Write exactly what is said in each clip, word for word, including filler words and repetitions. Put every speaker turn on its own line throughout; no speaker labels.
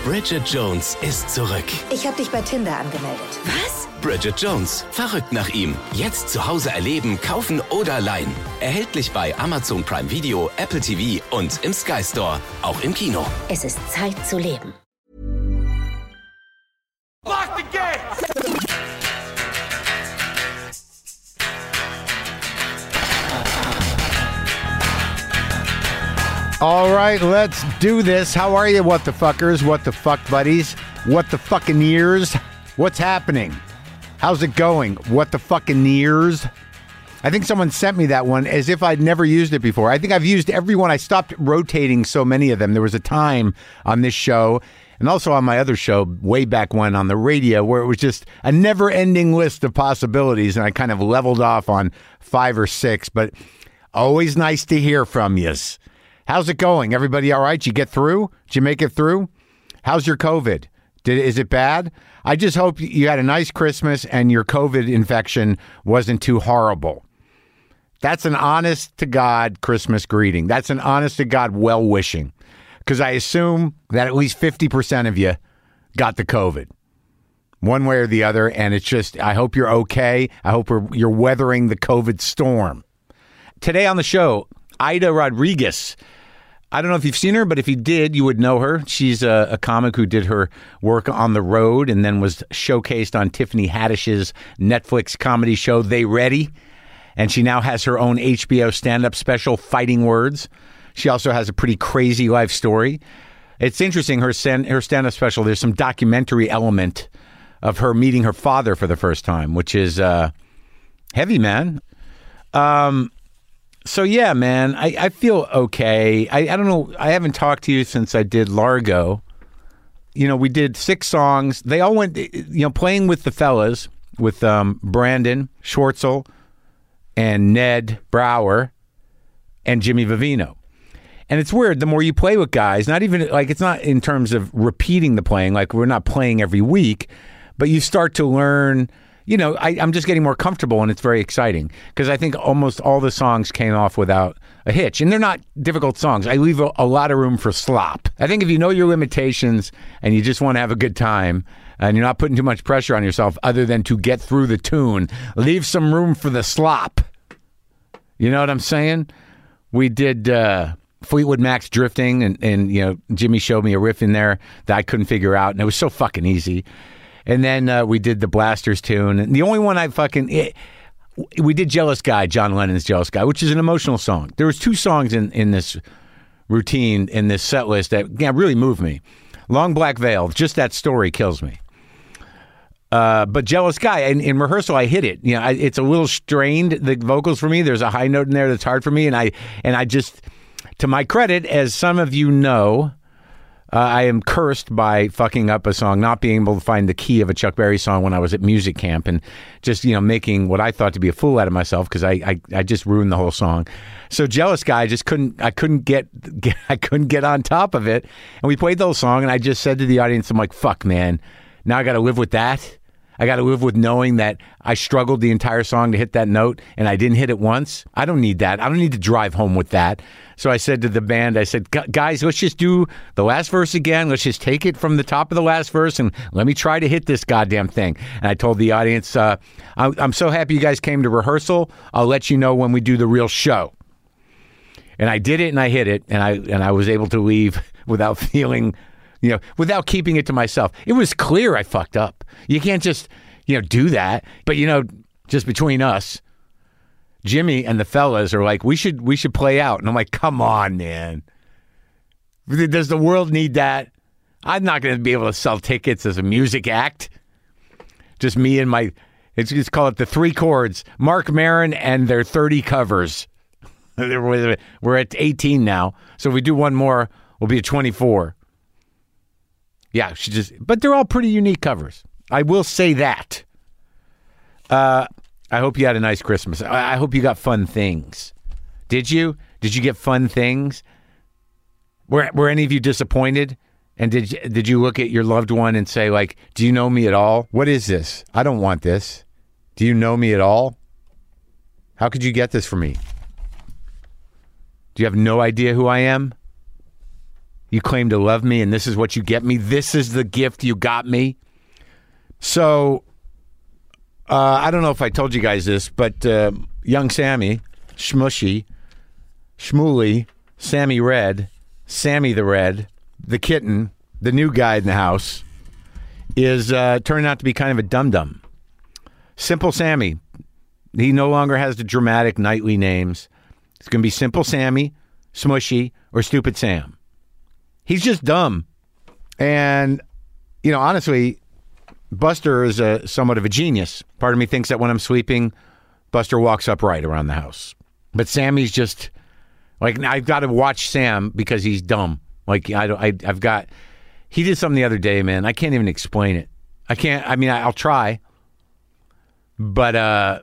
Bridget Jones ist zurück.
Ich habe dich bei Tinder angemeldet.
Was? Bridget Jones. Verrückt nach ihm. Jetzt zu Hause erleben, kaufen oder leihen. Erhältlich bei Amazon Prime Video, Apple T V und im Sky Store. Auch im Kino.
Es ist Zeit zu leben.
Lock the gate!
All right, let's do this. How are you, what the fuckers, what the fuck buddies, what the fucking ears? What's happening? How's it going? What the fucking ears? I think someone sent me that one as if I'd never used it before. I think I've used every one. I stopped rotating so many of them. There was a time on this show and also on my other show way back when on the radio where it was just a never-ending list of possibilities, and I kind of leveled off on five or six, but always nice to hear from yous. How's it going? Everybody all right? Did you get through? Did you make it through? How's your COVID? Did Is it bad? I just hope you had a nice Christmas and your COVID infection wasn't too horrible. That's an honest-to-God Christmas greeting. That's an honest-to-God well-wishing. Because I assume that at least fifty percent of you got the COVID. One way or the other, and it's just, I hope you're okay. I hope we're, you're weathering the COVID storm. Today on the show, Aida Rodriguez. I don't know if you've seen her, but if you did, you would know her. She's a, a comic who did her work on the road and then was showcased on Tiffany Haddish's Netflix comedy show, They Ready. And she now has her own H B O stand-up special, Fighting Words. She also has a pretty crazy life story. It's interesting, her, stand, her stand-up special, there's some documentary element of her meeting her father for the first time, which is uh, heavy, man. Um... So, yeah, man, I, I feel okay. I, I don't know. I haven't talked to you since I did Largo. You know, we did six songs. They all went, you know, playing with the fellas, with um, Brandon Schwartzel and Ned Brower and Jimmy Vivino. And it's weird. The more you play with guys, not even like it's not in terms of repeating the playing, like we're not playing every week, but you start to learn. You know, I, I'm just getting more comfortable, and it's very exciting because I think almost all the songs came off without a hitch, and they're not difficult songs. I leave a, a lot of room for slop. I think if you know your limitations and you just want to have a good time and you're not putting too much pressure on yourself other than to get through the tune, leave some room for the slop. You know what I'm saying? We did uh, Fleetwood Mac's Drifting, and, and, you know, Jimmy showed me a riff in there that I couldn't figure out, and it was so fucking easy. And then uh, we did the Blasters tune. And the only one I fucking... It, we did Jealous Guy, John Lennon's Jealous Guy, which is an emotional song. There was two songs in, in this routine, in this set list that yeah, really moved me. Long Black Veil, just that story kills me. Uh, but Jealous Guy, in, in rehearsal, I hit it. You know, I, it's a little strained, the vocals for me. There's a high note in there that's hard for me. And I, and I just, to my credit, as some of you know... Uh, I am cursed by fucking up a song, not being able to find the key of a Chuck Berry song when I was at music camp, and just, you know, making what I thought to be a fool out of myself because I, I, I just ruined the whole song. So Jealous Guy, I just couldn't, I couldn't get, get, I couldn't get on top of it. And we played the whole song, and I just said to the audience, I'm like, fuck, man, now I got to live with that. I got to live with knowing that I struggled the entire song to hit that note and I didn't hit it once. I don't need that. I don't need to drive home with that. So I said to the band, I said, guys, let's just do the last verse again. Let's just take it from the top of the last verse and let me try to hit this goddamn thing. And I told the audience, uh, I'm so happy you guys came to rehearsal. I'll let you know when we do the real show. And I did it and I hit it and I and I was able to leave without feeling... You know, without keeping it to myself. It was clear I fucked up. You can't just, you know, do that. But, you know, just between us, Jimmy and the fellas are like, we should we should play out. And I'm like, come on, man. Does the world need that? I'm not going to be able to sell tickets as a music act. Just me and my, it's just call it the three chords. Mark Maron and their thirty covers. We're at eighteen now. So if we do one more, we'll be at twenty-four. Yeah, she just, but they're all pretty unique covers. I will say that. Uh, I hope you had a nice Christmas. I, I hope you got fun things. Did you? Did you get fun things? Were Were any of you disappointed? And did you, did you look at your loved one and say, like, do you know me at all? What is this? I don't want this. Do you know me at all? How could you get this for me? Do you have no idea who I am? You claim to love me, and this is what you get me. This is the gift you got me. So, uh, I don't know if I told you guys this, but uh, young Sammy, Shmushy, Shmooly, Sammy Red, Sammy the Red, the kitten, the new guy in the house, is uh, turning out to be kind of a dum-dum. Simple Sammy. He no longer has the dramatic nightly names. It's going to be Simple Sammy, Smushy, or Stupid Sam. He's just dumb. And, you know, honestly, Buster is a, somewhat of a genius. Part of me thinks that when I'm sleeping, Buster walks upright around the house. But Sammy's just, like, I've got to watch Sam because he's dumb. Like, I don't, I, I've got, he did something the other day, man. I can't even explain it. I can't, I mean, I, I'll try. But, uh,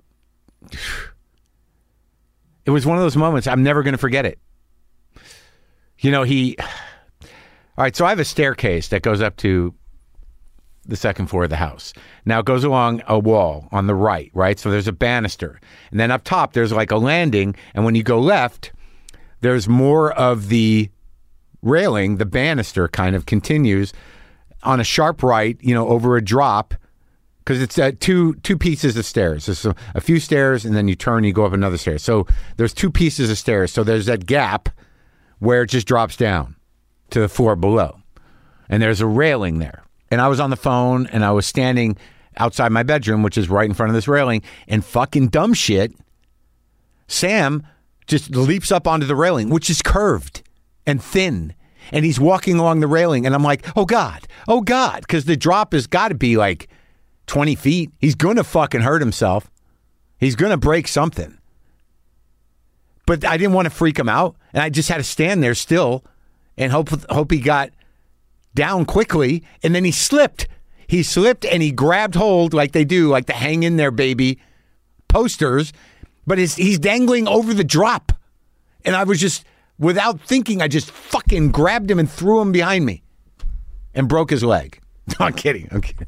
it was one of those moments, I'm never going to forget it. You know, he, all right, so I have a staircase that goes up to the second floor of the house. Now it goes along a wall on the right, right? So there's a banister. And then up top, there's like a landing. And when you go left, there's more of the railing, the banister kind of continues on a sharp right, you know, over a drop. Because it's uh, two two pieces of stairs. There's a, a few stairs, and then you turn, you go up another stair. So there's two pieces of stairs. So there's that gap where it just drops down to the floor below. And there's a railing there. And I was on the phone, and I was standing outside my bedroom, which is right in front of this railing, and fucking dumb shit, Sam just leaps up onto the railing, which is curved and thin. And he's walking along the railing, and I'm like, oh, God, oh, God, because the drop has got to be like twenty feet. He's going to fucking hurt himself. He's going to break something. But I didn't want to freak him out. And I just had to stand there still and hope hope he got down quickly. And then he slipped. He slipped and he grabbed hold like they do, like the hang in there, baby posters. But his, he's dangling over the drop. And I was just, without thinking, I just fucking grabbed him and threw him behind me and broke his leg. No, I'm kidding. I'm kidding.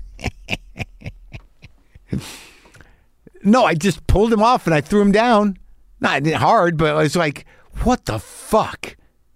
No, I just pulled him off and I threw him down. Not hard, but I was like, what the fuck?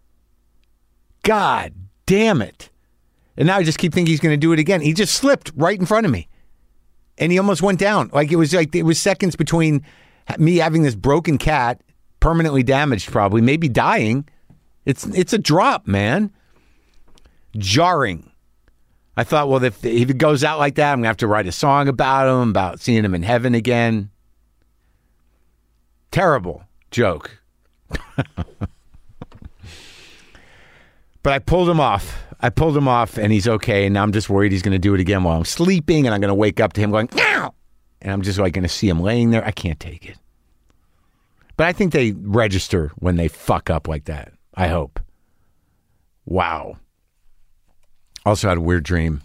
God damn it. And now I just keep thinking he's going to do it again. He just slipped right in front of me. And he almost went down. Like it was like it was seconds between me having this broken cat, permanently damaged probably, maybe dying. It's it's a drop, man. Jarring. I thought, well, if, if it goes out like that, I'm going to have to write a song about him, about seeing him in heaven again. Terrible joke. But I pulled him off. I pulled him off, and he's okay. And now I'm just worried he's going to do it again while I'm sleeping, and I'm going to wake up to him going, "Meow!" And I'm just like going to see him laying there. I can't take it. But I think they register when they fuck up like that. I hope. Wow. Also had a weird dream.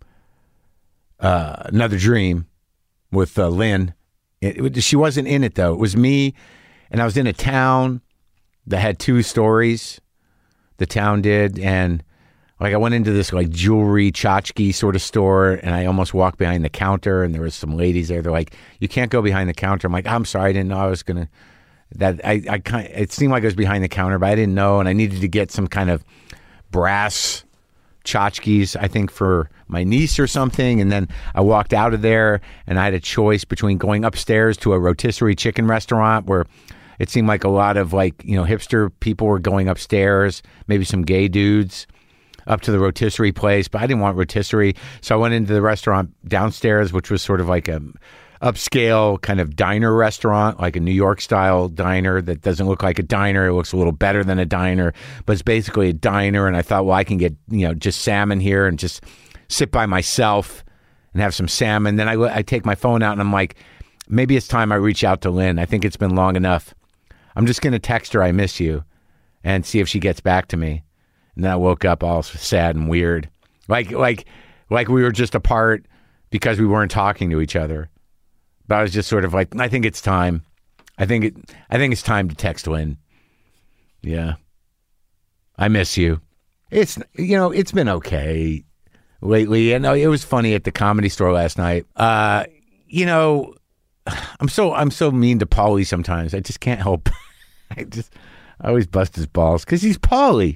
Uh, another dream with uh, Lynn. It, it, she wasn't in it, though. It was me, and I was in a town that had two stories. The town did, and like I went into this like jewelry tchotchke sort of store, and I almost walked behind the counter, and there was some ladies there. They're like, "You can't go behind the counter." I'm like, "I'm sorry, I didn't know I was gonna." That I, I kind. It seemed like I was behind the counter, but I didn't know, and I needed to get some kind of brass tchotchkes, I think, for my niece or something. And then I walked out of there, and I had a choice between going upstairs to a rotisserie chicken restaurant where it seemed like a lot of like, you know, hipster people were going upstairs, maybe some gay dudes up to the rotisserie place, but I didn't want rotisserie. So I went into the restaurant downstairs, which was sort of like a upscale kind of diner restaurant, like a New York style diner that doesn't look like a diner. It looks a little better than a diner, but it's basically a diner. And I thought, well, I can get, you know, just salmon here and just sit by myself and have some salmon. Then I, I take my phone out and I'm like, maybe it's time I reach out to Lynn. I think it's been long enough. I'm just going to text her, I miss you, and see if she gets back to me. And then I woke up all sad and weird. Like, like, like we were just apart because we weren't talking to each other. But I was just sort of like, I think it's time. I think it. I think it's time to text Lynn. Yeah, I miss you. It's you know it's been okay lately, and it was funny at the Comedy Store last night. Uh, you know, I'm so I'm so mean to Paulie sometimes. I just can't help. I just I always bust his balls because he's Paulie.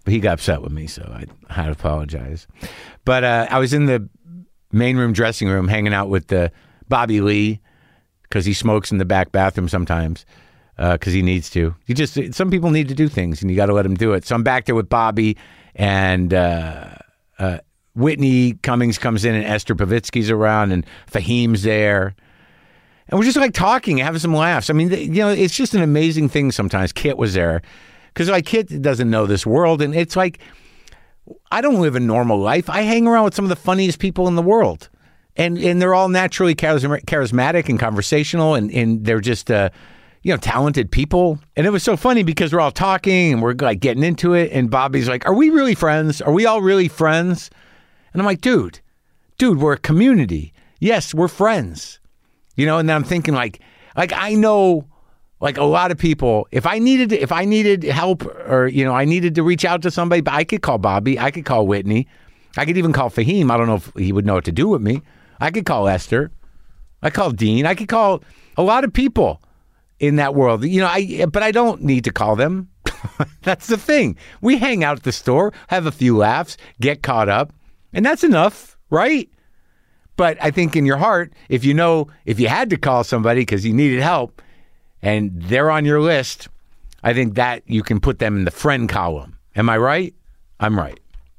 But he got upset with me, so I had to apologize. But uh, I was in the main room dressing room hanging out with uh, Bobby Lee because he smokes in the back bathroom sometimes because uh, he needs to. You just some people need to do things, and you got to let them do it. So I'm back there with Bobby, and uh, uh, Whitney Cummings comes in, and Esther Pavitsky's around, and Fahim's there. And we're just like talking, having some laughs. I mean, you know, it's just an amazing thing sometimes. Kit was there because like Kit doesn't know this world. And it's like, I don't live a normal life. I hang around with some of the funniest people in the world. And and they're all naturally charismatic and conversational. And, and they're just, uh, you know, talented people. And it was so funny because we're all talking and we're like getting into it. And Bobby's like, are we really friends? Are we all really friends? And I'm like, dude, dude, we're a community. Yes, we're friends. You know, and then I'm thinking like, like I know, like a lot of people. If I needed, if I needed help, or you know, I needed to reach out to somebody, but I could call Bobby, I could call Whitney, I could even call Fahim. I don't know if he would know what to do with me. I could call Esther, I call Dean, I could call a lot of people in that world. You know, I but I don't need to call them. That's the thing. We hang out at the store, have a few laughs, get caught up, and that's enough, right? But I think in your heart, if you know, if you had to call somebody because you needed help and they're on your list, I think that you can put them in the friend column. Am I right? I'm right.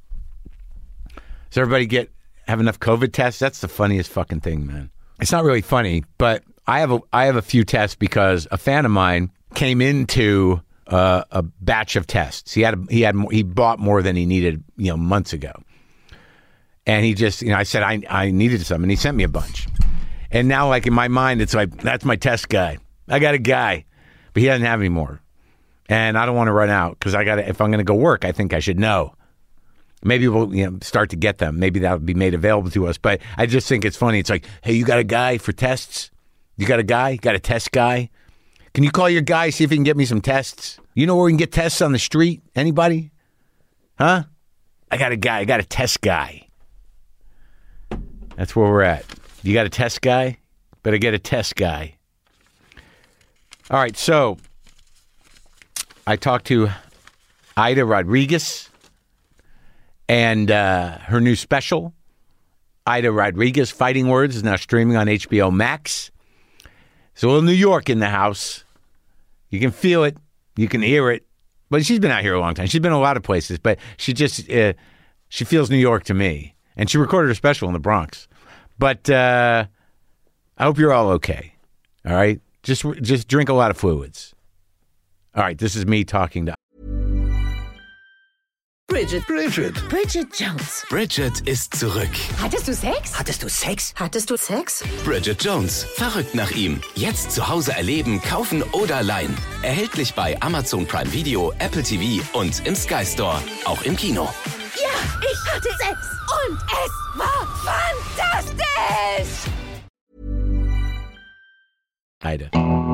Does everybody get have enough COVID tests? That's the funniest fucking thing, man. It's not really funny, but I have a I have a few tests because a fan of mine came into uh, a batch of tests. He had a, he had he bought more than he needed, you know, months ago. And he just, you know, I said I I needed some, and he sent me a bunch. And now, like in my mind, it's like that's my test guy. I got a guy, but he doesn't have any more. And I don't want to run out because I got to. If I'm going to go work, I think I should know. Maybe we'll you know start to get them. Maybe that'll be made available to us. But I just think it's funny. It's like, hey, you got a guy for tests? You got a guy? You got a test guy? Can you call your guy, see if he can get me some tests? You know where we can get tests on the street? Anybody? Huh? I got a guy. I got a test guy. That's where we're at. You got a test guy? Better get a test guy. All right, so I talked to Aida Rodriguez and uh, her new special, Aida Rodriguez, Fighting Words, is now streaming on H B O Max. There's a little New York in the house. You can feel it. You can hear it. But she's been out here a long time. She's been a lot of places, but she just, uh, she feels New York to me. And she recorded her special in the Bronx. But uh, I hope you're all okay. All right? Just just drink a lot of fluids. All right, this is me talking to...
Bridget.
Bridget.
Bridget Jones.
Bridget ist zurück.
Hattest du Sex?
Hattest du Sex?
Hattest du Sex?
Bridget Jones, verrückt nach ihm. Jetzt zu Hause erleben, kaufen oder leihen. Erhältlich bei Amazon Prime Video, Apple T V und im Sky Store. Auch im Kino.
Ja, ich hatte Sex. Und es war fantastisch.
Aida.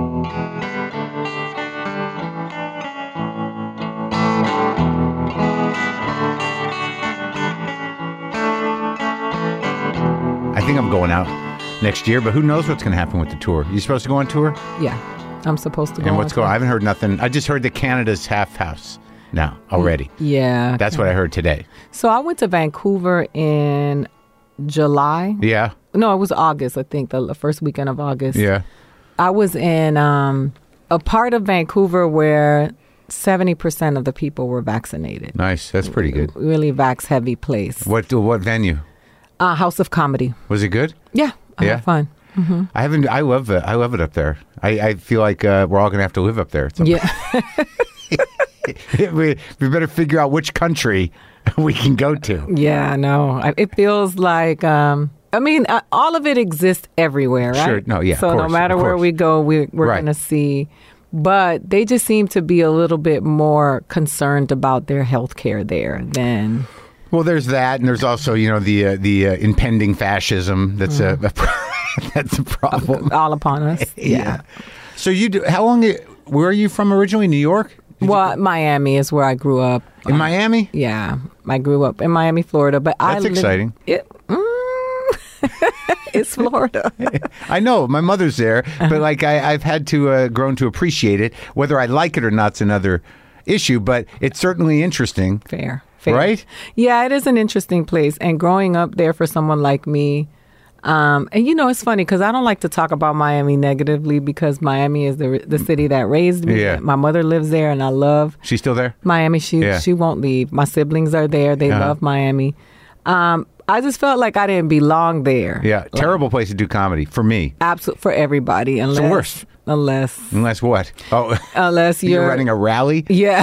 I think I'm going out next year, but who knows what's going to happen with the tour? You supposed to go on tour?
Yeah, I'm supposed to go
And what's
on
going on?
tour.
I haven't heard nothing. I just heard that Canada's half house now already.
Yeah.
That's what I heard today.
So I went to Vancouver in July.
Yeah.
No, it was August, I think, the, the first weekend of August.
Yeah.
I was in um, a part of Vancouver where seventy percent of the people were vaccinated.
Nice. That's pretty good.
Really vax-heavy place.
What what venue?
Uh, House of Comedy.
Was it good?
Yeah, I
Yeah?
had fun. Mm-hmm.
I haven't. I love it. I love it up there. I, I feel like uh, we're all going to have to live up there. at some
Yeah.
we, we better figure out which country we can go to.
Yeah, I know. I- It feels like, um, I mean, uh, all of it exists everywhere, right?
Sure. No, yeah, of
So no
course,
matter
of
where
course.
we go, we, we're
Right.
going to see. But they just seem to be a little bit more concerned about their health care there than...
Well, there's that, and there's also, you know, the uh, the uh, impending fascism. That's a, a pro- that's a problem.
all upon us.
Yeah. So you do? How long? Where are you from originally? New York? Did you-
Well, Miami is where I grew up.
in Miami?
Yeah, I grew up in Miami, Florida. But I
That's
lived-
exciting.
It, mm, it's Florida.
I know my mother's there, but like I, I've had to uh, grown to appreciate it. Whether I like it or not's another issue, but it's certainly interesting.
Fair. Fair.
Right?
Yeah, it is an interesting place. And growing up there for someone like me, um, and you know, it's funny because I don't like to talk about Miami negatively because Miami is the the city that raised me.
Yeah.
My mother lives there, and I love
She's still there?
Miami. She
Yeah.
she won't leave. My siblings are there. They
Uh-huh.
love Miami. Um, I just felt like I didn't belong there.
Yeah, terrible place to do comedy for me.
Absolutely, for everybody. Unless,
the worst.
Unless,
Unless what? Oh,
unless you're,
you're running a rally?
Yeah,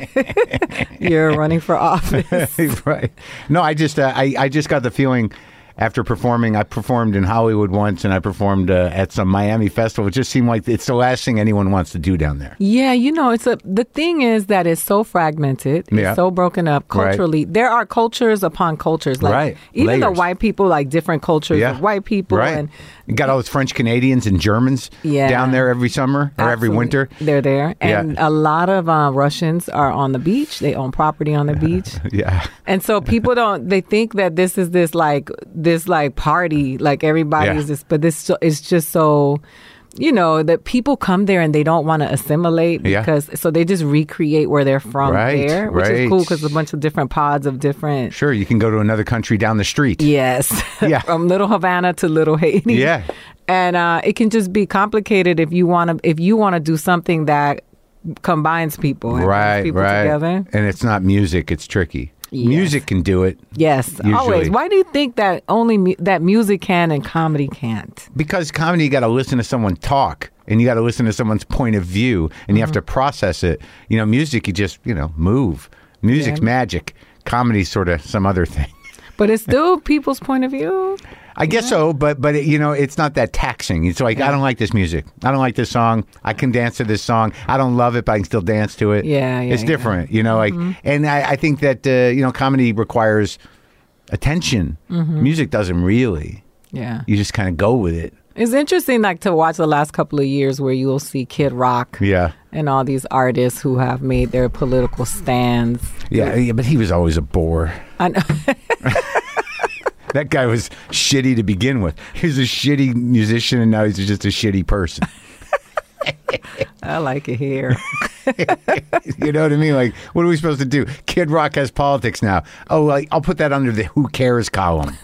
you're running for office.
Right. No, I just uh, I I just got the feeling after performing. I performed in Hollywood once, and I performed uh, at some Miami festival. It just seemed like it's the last thing anyone wants to do down there.
Yeah, you know, it's a the thing is that it's so fragmented,
Yeah.
it's so broken up culturally.
Right.
There are cultures upon cultures, like
Right.
even the
Layers.
white people, like different cultures
Yeah.
of white people,
Right.
and
You got all those French Canadians and Germans
Yeah.
down there every summer or every
Absolutely.
winter.
They're there,
Yeah.
and a lot of uh, Russians are on the beach. They own property on the beach.
Yeah.
And so people don't, they think that this is this like, this like party, like everybody
Yeah.
is this, but this so- it's just so, you know, that people come there and they don't want to assimilate
Yeah.
because, so they just recreate where they're from
Right,
there, which is
right.
cool because a bunch of different pods of different.
Sure, you can go to another country down the street.
Yes.
Yeah.
From Little Havana to Little Haiti.
Yeah.
And uh, it can just be complicated if you want to, if you want to do something that combines people, and brings
Right,
people
right.
together.
And it's not music, it's tricky.
Yes.
Music can do it.
Yes,
Usually.
always. Why do you think that only mu- that music can and comedy can't?
Because comedy, you got to listen to someone talk and you got to listen to someone's point of view and you have to process it. You know, music, you just, you know, move. Music's
Yeah.
magic. Comedy's sort of some other thing.
But it's still people's point of view.
I guess so, but but it, you know, it's not that taxing. It's like I don't like this music. I don't like this song. I can dance to this song. I don't love it, but I can still dance to it.
Yeah, yeah,
it's
yeah.
different. You know, like, and I, I think that uh, you know, comedy requires attention. Music doesn't really.
Yeah.
You just kind of go with it.
It's interesting like to watch the last couple of years where you'll see Kid Rock
Yeah.
and all these artists who have made their political stands.
Yeah, yeah, but he was always a bore.
I know.
That guy was shitty to begin with. He was a shitty musician, and now he's just a shitty person.
I like it here.
You know what I mean? Like, what are we supposed to do? Kid Rock has politics now. Oh, like, I'll put that under the "Who cares" column.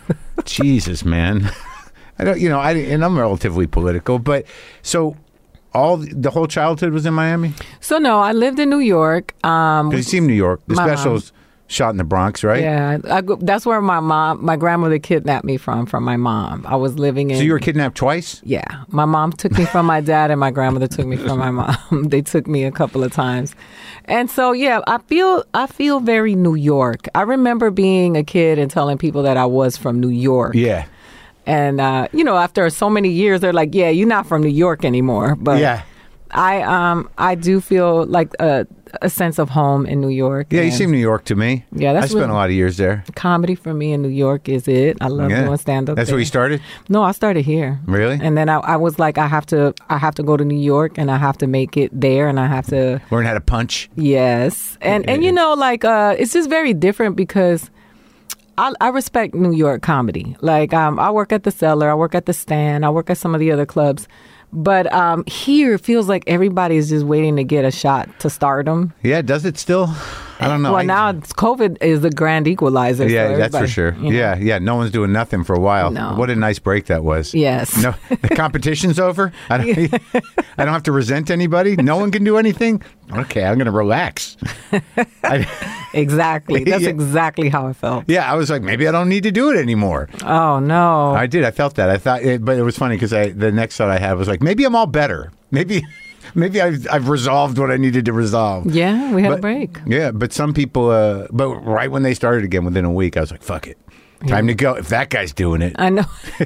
Jesus, man. I don't, you know, I and I'm relatively political, but so all the whole childhood was in Miami.
So no, I lived in New York. Um,
Because you seem New York. The
My mom.
special's shot in the Bronx, right?
yeah, I, go- that's where my mom, my grandmother kidnapped me from, from my mom. I was living in.
So you were kidnapped twice?
Yeah, my mom took me from my dad, and my grandmother took me from my mom. They took me a couple of times, and so yeah, I feel I feel very New York. I remember being a kid and telling people that I was from New York.
Yeah.
And uh, you know, after so many years, they're like, "Yeah, you're not from New York anymore." But
Yeah.
I um I do feel like a, a sense of home in New York.
Yeah, you
and
seem New York to me.
Yeah, that's
I spent
what-
a lot of years there.
comedy for me in New York is it. I love
Yeah.
doing stand up.
That's where you started?
No, I started here.
Really?
And then I, I was like, I have to, I have to go to New York, and I have to make it there, and I have to,
Learn how to punch.
yes, and and you know, like, uh, it's just very different because I, I respect New York comedy. Like, um, I work at the Cellar, I work at the Stand, I work at some of the other clubs. But um, here it feels like everybody is just waiting to get a shot to stardom.
Yeah, does it still? I don't know.
Well,
I-
now it's, COVID is the grand equalizer.
Yeah,
so
that's for
everybody,
sure.
you know.
Yeah, yeah. No one's doing nothing for a while.
No.
What a nice break that was.
Yes.
No, the competition's over. I don't, I don't have to resent anybody. No one can do anything. Okay, I'm going to relax. I,
Exactly. That's
Yeah.
exactly how I felt.
yeah, I was like, maybe I don't need to do it anymore.
Oh no.
I did. I felt that. I thought, it, but it was funny because I the next thought I had was like, maybe I'm all better. Maybe, maybe I've I've resolved what I needed to resolve.
Yeah, we had
But-
a break.
Yeah, but some people, uh, but right when they started again, within a week, I was like, fuck it. Time to go. If that guy's doing it.
I know.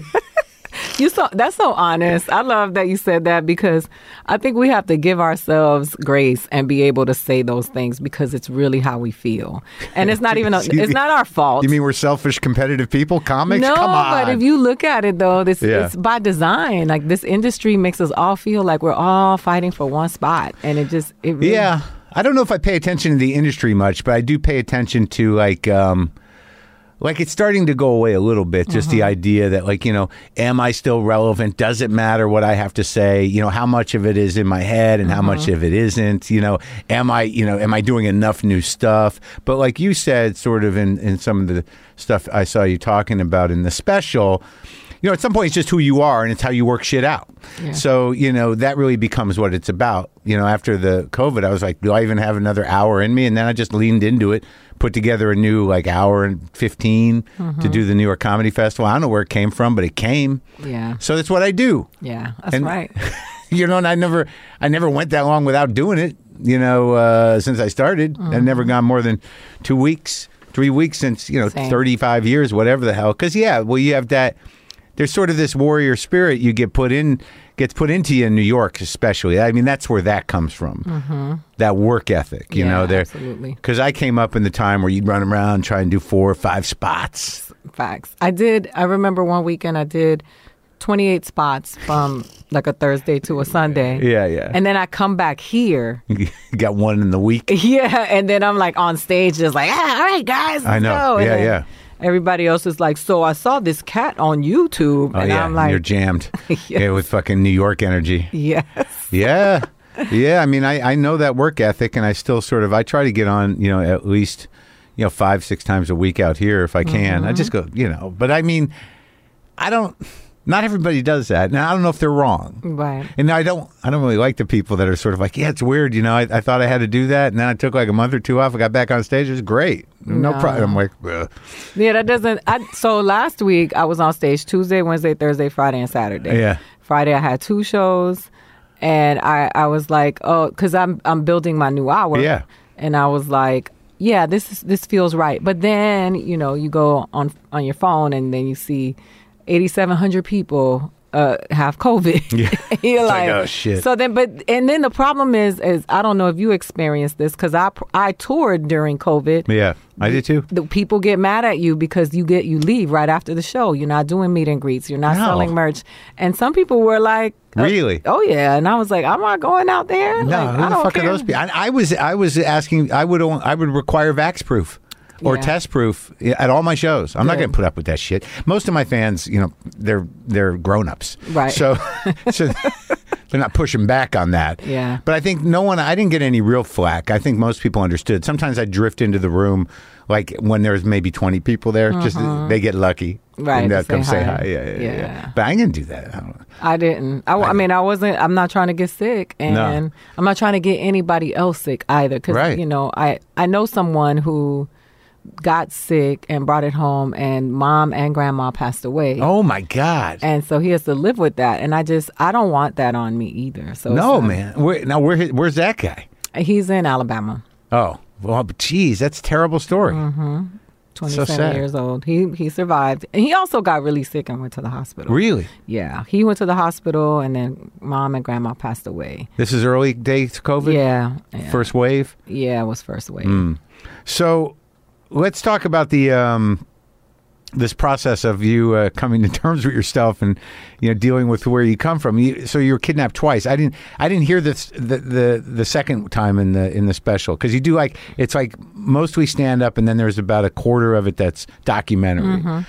You so that's so honest. I love that you said that because I think we have to give ourselves grace and be able to say those things because it's really how we feel, and it's not even a,
Excuse
it's
me?
not our fault.
You mean we're selfish, competitive people? Comics?
no,
Come on.
but if you look at it though, this
Yeah.
it's by design. Like this industry makes us all feel like we're all fighting for one spot, and it just it really,
Yeah. I don't know if I pay attention to the industry much, but I do pay attention to like um like it's starting to go away a little bit. Just
Mm-hmm.
the idea that, like, you know, am I still relevant? Does it matter what I have to say? You know, how much of it is in my head and how
Mm-hmm.
much of it isn't? You know, am I, you know, am I doing enough new stuff? But like you said, sort of in, in some of the stuff I saw you talking about in the special, you know, at some point it's just who you are and it's how you work shit out.
Yeah.
So, you know, that really becomes what it's about. You know, after the COVID, I was like, do I even have another hour in me? And then I just leaned into it, put together a new like hour and fifteen to do the New York Comedy Festival. I don't know where it came from, but it came.
Yeah.
So that's what I do.
Yeah, that's
And-
right.
You know, and I never, I never went that long without doing it. You know, uh, since I started, I've never gone more than two weeks, three weeks since, you know,
Same.
thirty-five years, whatever the hell. Because yeah, well, you have that. There's sort of this warrior spirit you get put in, gets put into you in New York, especially. I mean, that's where that comes from. Mm-hmm. That work ethic, you
Yeah,
know. There,
absolutely.
Because I came up in the time where you'd run around, try and do four or five spots.
Facts. I did. I remember one weekend I did twenty-eight spots from like a Thursday to a Sunday.
Yeah, yeah.
And then I come back here.
You got one in the week.
Yeah, and then I'm like on stage, just like, ah, all right, guys, let's
I know.
go. And
Yeah,
then
yeah.
Everybody else is like, so I saw this cat on YouTube,
Oh
and
yeah,
I'm like,
you're jammed. Yeah, with fucking New York energy.
yes,
Yeah. Yeah. I mean, I, I know that work ethic, and I still sort of, I try to get on, you know, at least, you know, five, six times a week out here if I can.
Mm-hmm.
I just go, you know, but I mean, I don't, not everybody does that. Now, I don't know if they're wrong.
right.
And I don't, I don't really like the people that are sort of like, yeah, it's weird. You know, I, I thought I had to do that. And then I took like a month or two off. I got back on stage. It was great. No,
No.
problem. I'm like, ugh.
Yeah, that doesn't. I, so last week I was on stage Tuesday, Wednesday, Thursday, Friday, and Saturday.
Yeah.
Friday I had two shows, and I, I was like, oh, because I'm I'm building my new hour.
Yeah.
And I was like, yeah, this is this feels right. But then you know you go on on your phone and then you see eighty-seven hundred people uh, have COVID.
Yeah.
You're
It's
like,
like, oh, shit.
So then, but and then the problem is, is I don't know if you experienced this because I I toured during COVID.
Yeah, I did too.
The people get mad at you because you get you leave right after the show. You're not doing meet and greets. You're not
No.
selling merch. And some people were like, uh,
Really?
Oh yeah. And I was like, I'm not going out there.
No,
like,
who
I
the
don't
fuck
care.
are those people? I, I was I was asking. I would own- I would require vax proof or
Yeah.
test proof at all my shows. I'm not
Good.
going to put up with that shit. Most of my fans, you know, they're they're grown ups,
Right.
So, so they're not pushing back on that.
Yeah.
But I think no one. I didn't get any real flack. I think most people understood. Sometimes I drift into the room. Like when there's maybe twenty people there, just they get lucky,
Mm-hmm. Right,
And
to
they'll come
say
say
hi.
hi. Yeah, yeah, yeah.
Yeah.
But I didn't do that. I don't know.
I didn't. I, I mean, I wasn't. I'm not trying to get sick, and
No.
I'm not trying to get anybody else sick either. Because
Right.
you know, I I know someone who got sick and brought it home, and mom and grandma passed away.
Oh my God.
And so he has to live with that, and I just I don't want that on me either. So
No,
it's, uh,
man. Where, now, where, where's that guy?
he's in Alabama,
Oh, well, but geez, that's a terrible story.
twenty-seven
sad.
years old. He he survived, and he also got really sick and went to the hospital.
Really?
Yeah, he went to the hospital, and then mom and grandma passed away.
This is early days COVID?
Yeah, yeah.
First wave?
Yeah, it was first wave.
So let's talk about the um, this process of you uh, coming to terms with yourself and you know dealing with where you come from. You, so you were kidnapped twice. I didn't I didn't hear this the the, the second time in the in the special because you do like it's like mostly stand up and then there's about a quarter of it that's documentary.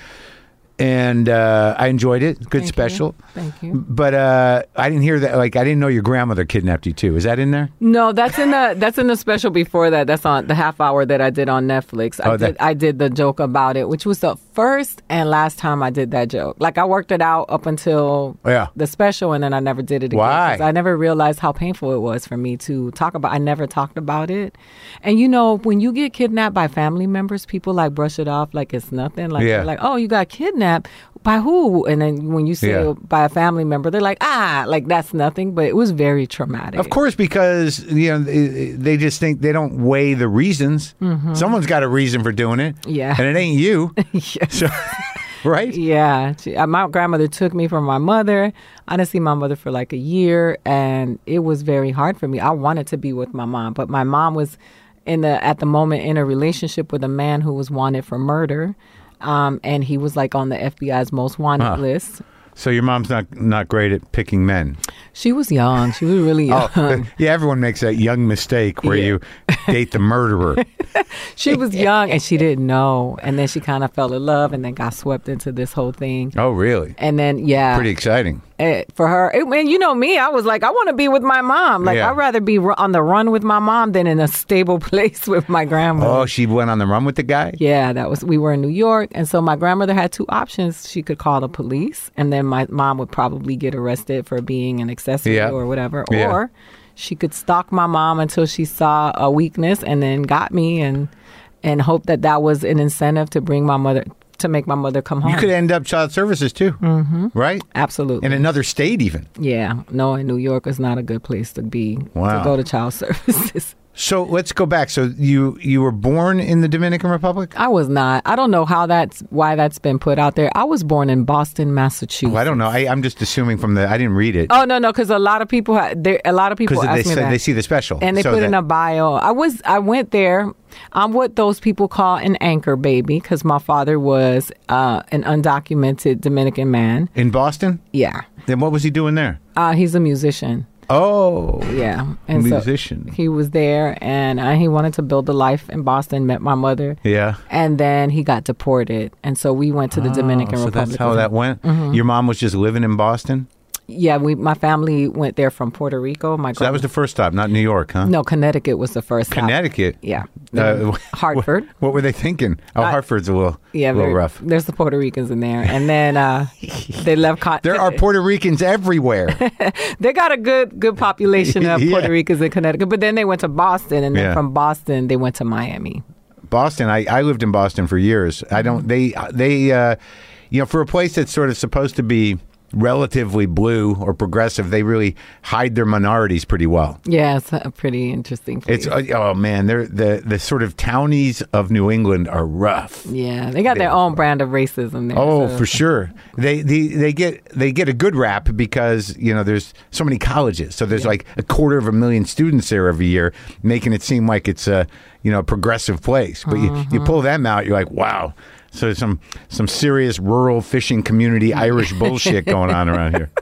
And uh, I enjoyed it. Good
Thank you.
special.
Thank you.
But uh, I didn't hear that. Like I didn't know your grandmother kidnapped you too. Is that in there?
No, that's in the that's in the special before that. That's on the half hour that I did on Netflix. I
Oh, that-
did I did the joke about it, which was the first and last time I did that joke. Like I worked it out up until
Yeah.
the special, and then I never did it again.
Why?
'Cause I never realized how painful it was for me to talk about. I never talked about it. And you know, when you get kidnapped by family members, people like brush it off like it's nothing. Like
Yeah.
they're like, oh, you got kidnapped by who? And then when you say
Yeah.
by a family member, they're like, ah, like that's nothing. But it was very traumatic.
Of course, because you know they they just think they don't weigh the reasons. Someone's got a reason for doing it,
Mm-hmm. Yeah.
and it ain't you.
Yes.
So, right?
Yeah, she, uh, my grandmother took me from my mother. I didn't see my mother for like a year, and it was very hard for me. I wanted to be with my mom, but my mom was in the at the moment in a relationship with a man who was wanted for murder, um, and he was like on the F B I's most wanted
Huh.
list.
So your mom's not not great at picking men.
She was young. She was really young.
Oh, yeah, everyone makes that young mistake where
Yeah.
you date the murderer.
She was young and she didn't know. And then she kind of fell in love and then got swept into this whole thing.
Oh, really?
And then, yeah.
Pretty exciting.
eh, for her, it, and you know me, I was like, I want to be with my mom. Like,
Yeah.
I'd rather be ru- on the run with my mom than in a stable place with my grandmother.
Oh, she went on the run with the guy?
Yeah, that was, we were in New York. And so my grandmother had two options. She could call the police, and then my mom would probably get arrested for being an accessory
Yeah.
or whatever.
Yeah.
Or she could stalk my mom until she saw a weakness and then got me and and hope that that was an incentive to bring my mother, to make my mother come home.
You could end up child services too, mm-hmm. right?
Absolutely.
In another state even.
Yeah. No, in New York is not a good place to be,
Wow.
to go to child services.
So let's go back. So you you were born in the Dominican Republic?
I was not. I don't know how that's, why that's been put out there. I was born in Boston, Massachusetts.
Well, I don't know. I, I'm just assuming from the. I didn't read it
Oh no, no, because a lot of people, ha- there, a lot of people
because they
ask me
said
that,
they see the special
and they
So
put
that-
in a bio. I was, I went there. I'm what those people call an anchor baby because my father was uh, an undocumented Dominican man.
in Boston.
Yeah,
Then what was he doing there?
uh, he's a musician.
Oh,
Yeah, and
musician.
So he was there, and uh, he wanted to build a life in Boston. Met my mother.
Yeah.
And then he got deported, and so we went to the Dominican
Oh, so
Republic.
that's how
with
that
him.
went. Your mom was just living in Boston.
Yeah, we my family went there from Puerto Rico. My
So that was the first stop, not New York, huh?
no Connecticut was the first stop.
Connecticut.
Yeah,
Uh,
Hartford.
What, what were they thinking? Oh,
I-
Hartford's a little,
Yeah,
a little
very-
rough.
There's the Puerto Ricans in there, and then uh, they left. Con-
There are Puerto Ricans everywhere.
They got a good good population of
Yeah.
Puerto Ricans in Connecticut, but then they went to Boston, and then
Yeah.
from Boston they went to Miami.
Boston. I, I lived in Boston for years. I don't. They they uh, you know, for a place that's sort of supposed to be relatively blue or progressive, they really hide their minorities pretty well.
Yeah, it's a pretty interesting place.
It's uh, oh man, they're the the sort of townies of New England are rough.
yeah, they got their own brand of racism there.
Oh,
so-
for sure. They, they they get they get a good rap because you know there's so many colleges. So there's like a quarter of a million students there every year, making it seem like it's a you know a progressive place. But you, you pull them out, you're like, wow. So there's some some serious rural fishing community Irish bullshit going on around here.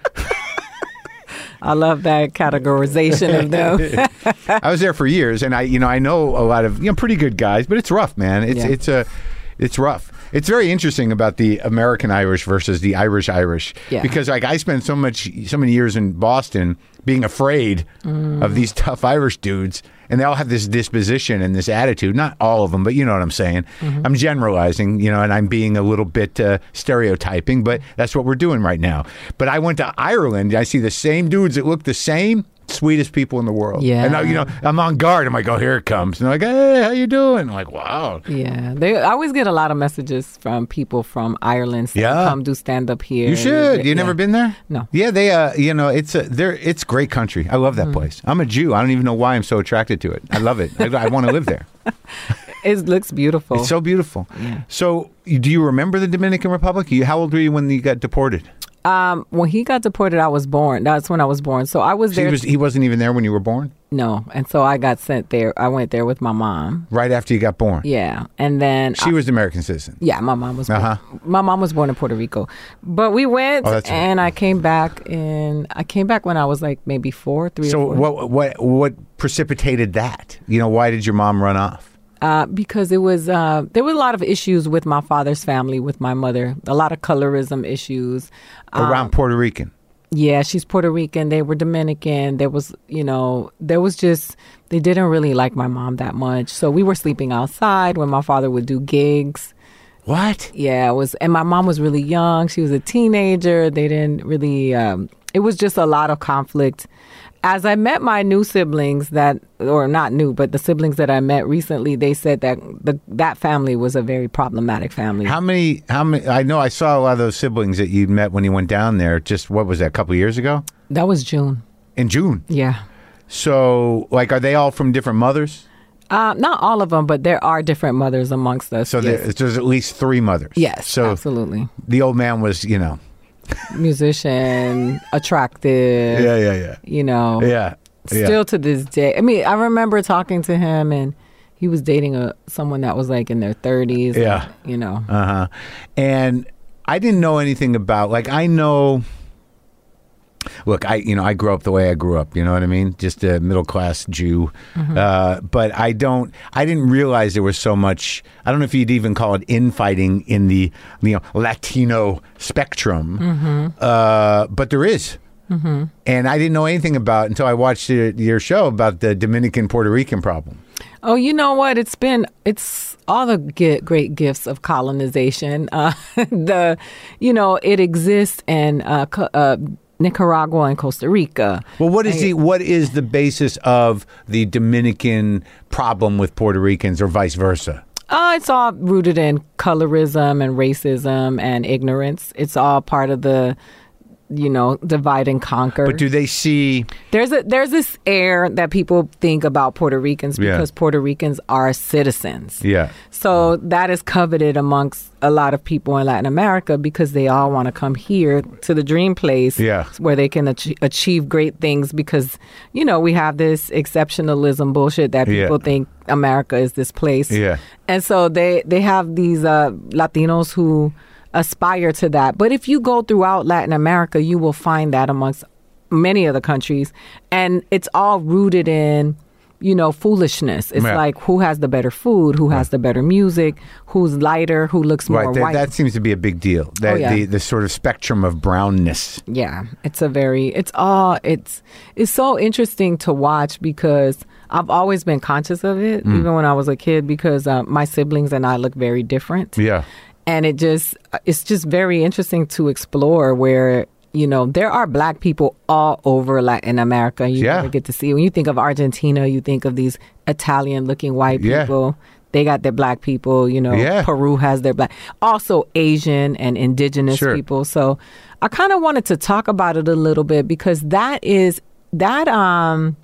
I love that categorization of them.
I was there for years, and I you know I know a lot of you know pretty good guys, but it's rough, man. It's
Yeah.
it's a it's rough. It's very interesting about the American Irish versus the Irish Irish
Yeah.
because like I spent so much so many years in Boston being afraid of these tough Irish dudes, and they all have this disposition and this attitude. Not all of them, but you know what I'm saying. I'm generalizing, you know, and I'm being a little bit uh, stereotyping, but that's what we're doing right now. But I went to Ireland. I see the same dudes that look the same. Sweetest people in the world.
Yeah.
And I, you know, I'm on guard. I'm like, oh, here it comes. And they're like, hey, how you doing? I'm like, wow.
Yeah, they I always get a lot of messages from people from Ireland saying,
Yeah.
come do stand up here.
You should. You
Yeah.
never been there?
No.
Yeah, they. Uh, you know, it's a. They're. It's a great country. I love that
Mm.
place. I'm a Jew. I don't even know why I'm so attracted to it. I love it. I, I want to live there.
It looks beautiful.
It's so beautiful.
Yeah.
So, you- do you remember the Dominican Republic? You, how old were you when you got deported?
Um, when he got deported, I was born. That's when I was born. So I was
He
there.
was. He wasn't even there when you were born.
no, and so I got sent there. I went there with my mom.
Right after you got born.
Yeah, and then
She was an American citizen.
yeah, my mom was. Born,
Uh-huh.
My mom was born in Puerto Rico, but we went,
Oh, that's right.
and I came back in. I came back when I was like maybe four, three.
So,
or four.
what? What? What precipitated that? You know, why did your mom run off?
Uh, because it was uh, there were a lot of issues with my father's family, with my mother, a lot of colorism issues. Um,
Around Puerto Rican.
Yeah, she's Puerto Rican. They were Dominican. There was, you know, there was just, they didn't really like my mom that much. So we were sleeping outside when my father would do gigs.
What?
Yeah, it was, and my mom was really young. She was a teenager. They didn't really, um, it was just a lot of conflict. As I met my new siblings that, or not new, but the siblings that I met recently, they said that the, that family was a very problematic family.
How many? How many? I know I saw a lot of those siblings that you met when you went down there. Just what was that? A couple of years ago
That was June.
in June.
Yeah.
So, like, are they all from different mothers?
Uh, not all of them, but there are different mothers amongst us.
So
yes.
there, there's at least three mothers.
Yes,
So
absolutely.
the old man was, you know.
Musician, attractive.
Yeah, yeah, yeah.
You know.
Yeah. yeah.
Still to this day. I mean, I remember talking to him, and he was dating a someone that was like in their thirties.
Yeah.
You know.
Uh huh. And I didn't know anything about, like, I know, look, I, you know, I grew up the way I grew up, you know what I mean? Just a middle class Jew. Mm-hmm. Uh, but I don't, I didn't realize there was so much, I don't know if you'd even call it infighting in the, you know, Latino spectrum. Mm-hmm. Uh, but there is. Mm-hmm. And I didn't know anything about until I watched your, your show about the Dominican Puerto Rican problem.
Oh, you know what? It's been, it's all the get great gifts of colonization. Uh, the, you know, it exists in uh, uh, Nicaragua and Costa Rica.
Well, what is the, what is the basis of the Dominican problem with Puerto Ricans or vice versa?
Uh, it's all rooted in colorism and racism and ignorance. It's all part of the, you know, divide and conquer.
But do they see...
There's a there's this air that people think about Puerto Ricans because yeah. Puerto Ricans are citizens.
Yeah.
So that is coveted amongst a lot of people in Latin America because they all want to come here to the dream place
yeah.
where they can ach- achieve great things because, you know, we have this exceptionalism bullshit that people
yeah.
think America is this place.
Yeah.
And so they, they have these uh, Latinos who aspire to that. But if you go throughout Latin America, you will find that amongst many of the countries. And it's all rooted in, you know, foolishness. It's yeah. like who has the better food, who has the better music, who's lighter, who looks more
right. that,
white.
That seems to be a big deal. That,
oh, yeah.
the, the sort of spectrum of brownness.
Yeah. It's a very, it's all, it's, it's so interesting to watch because I've always been conscious of it, mm. even when I was a kid, because uh, my siblings and I look very different.
Yeah.
And it just, it's just very interesting to explore where, you know, there are black people all over Latin America. You
yeah.
never get to see. When you think of Argentina, you think of these Italian-looking white people. Yeah. They got their black people, you know,
yeah.
Peru has their black. Also Asian and indigenous
sure.
people. So I kind of wanted to talk about it a little bit because that is, that, um,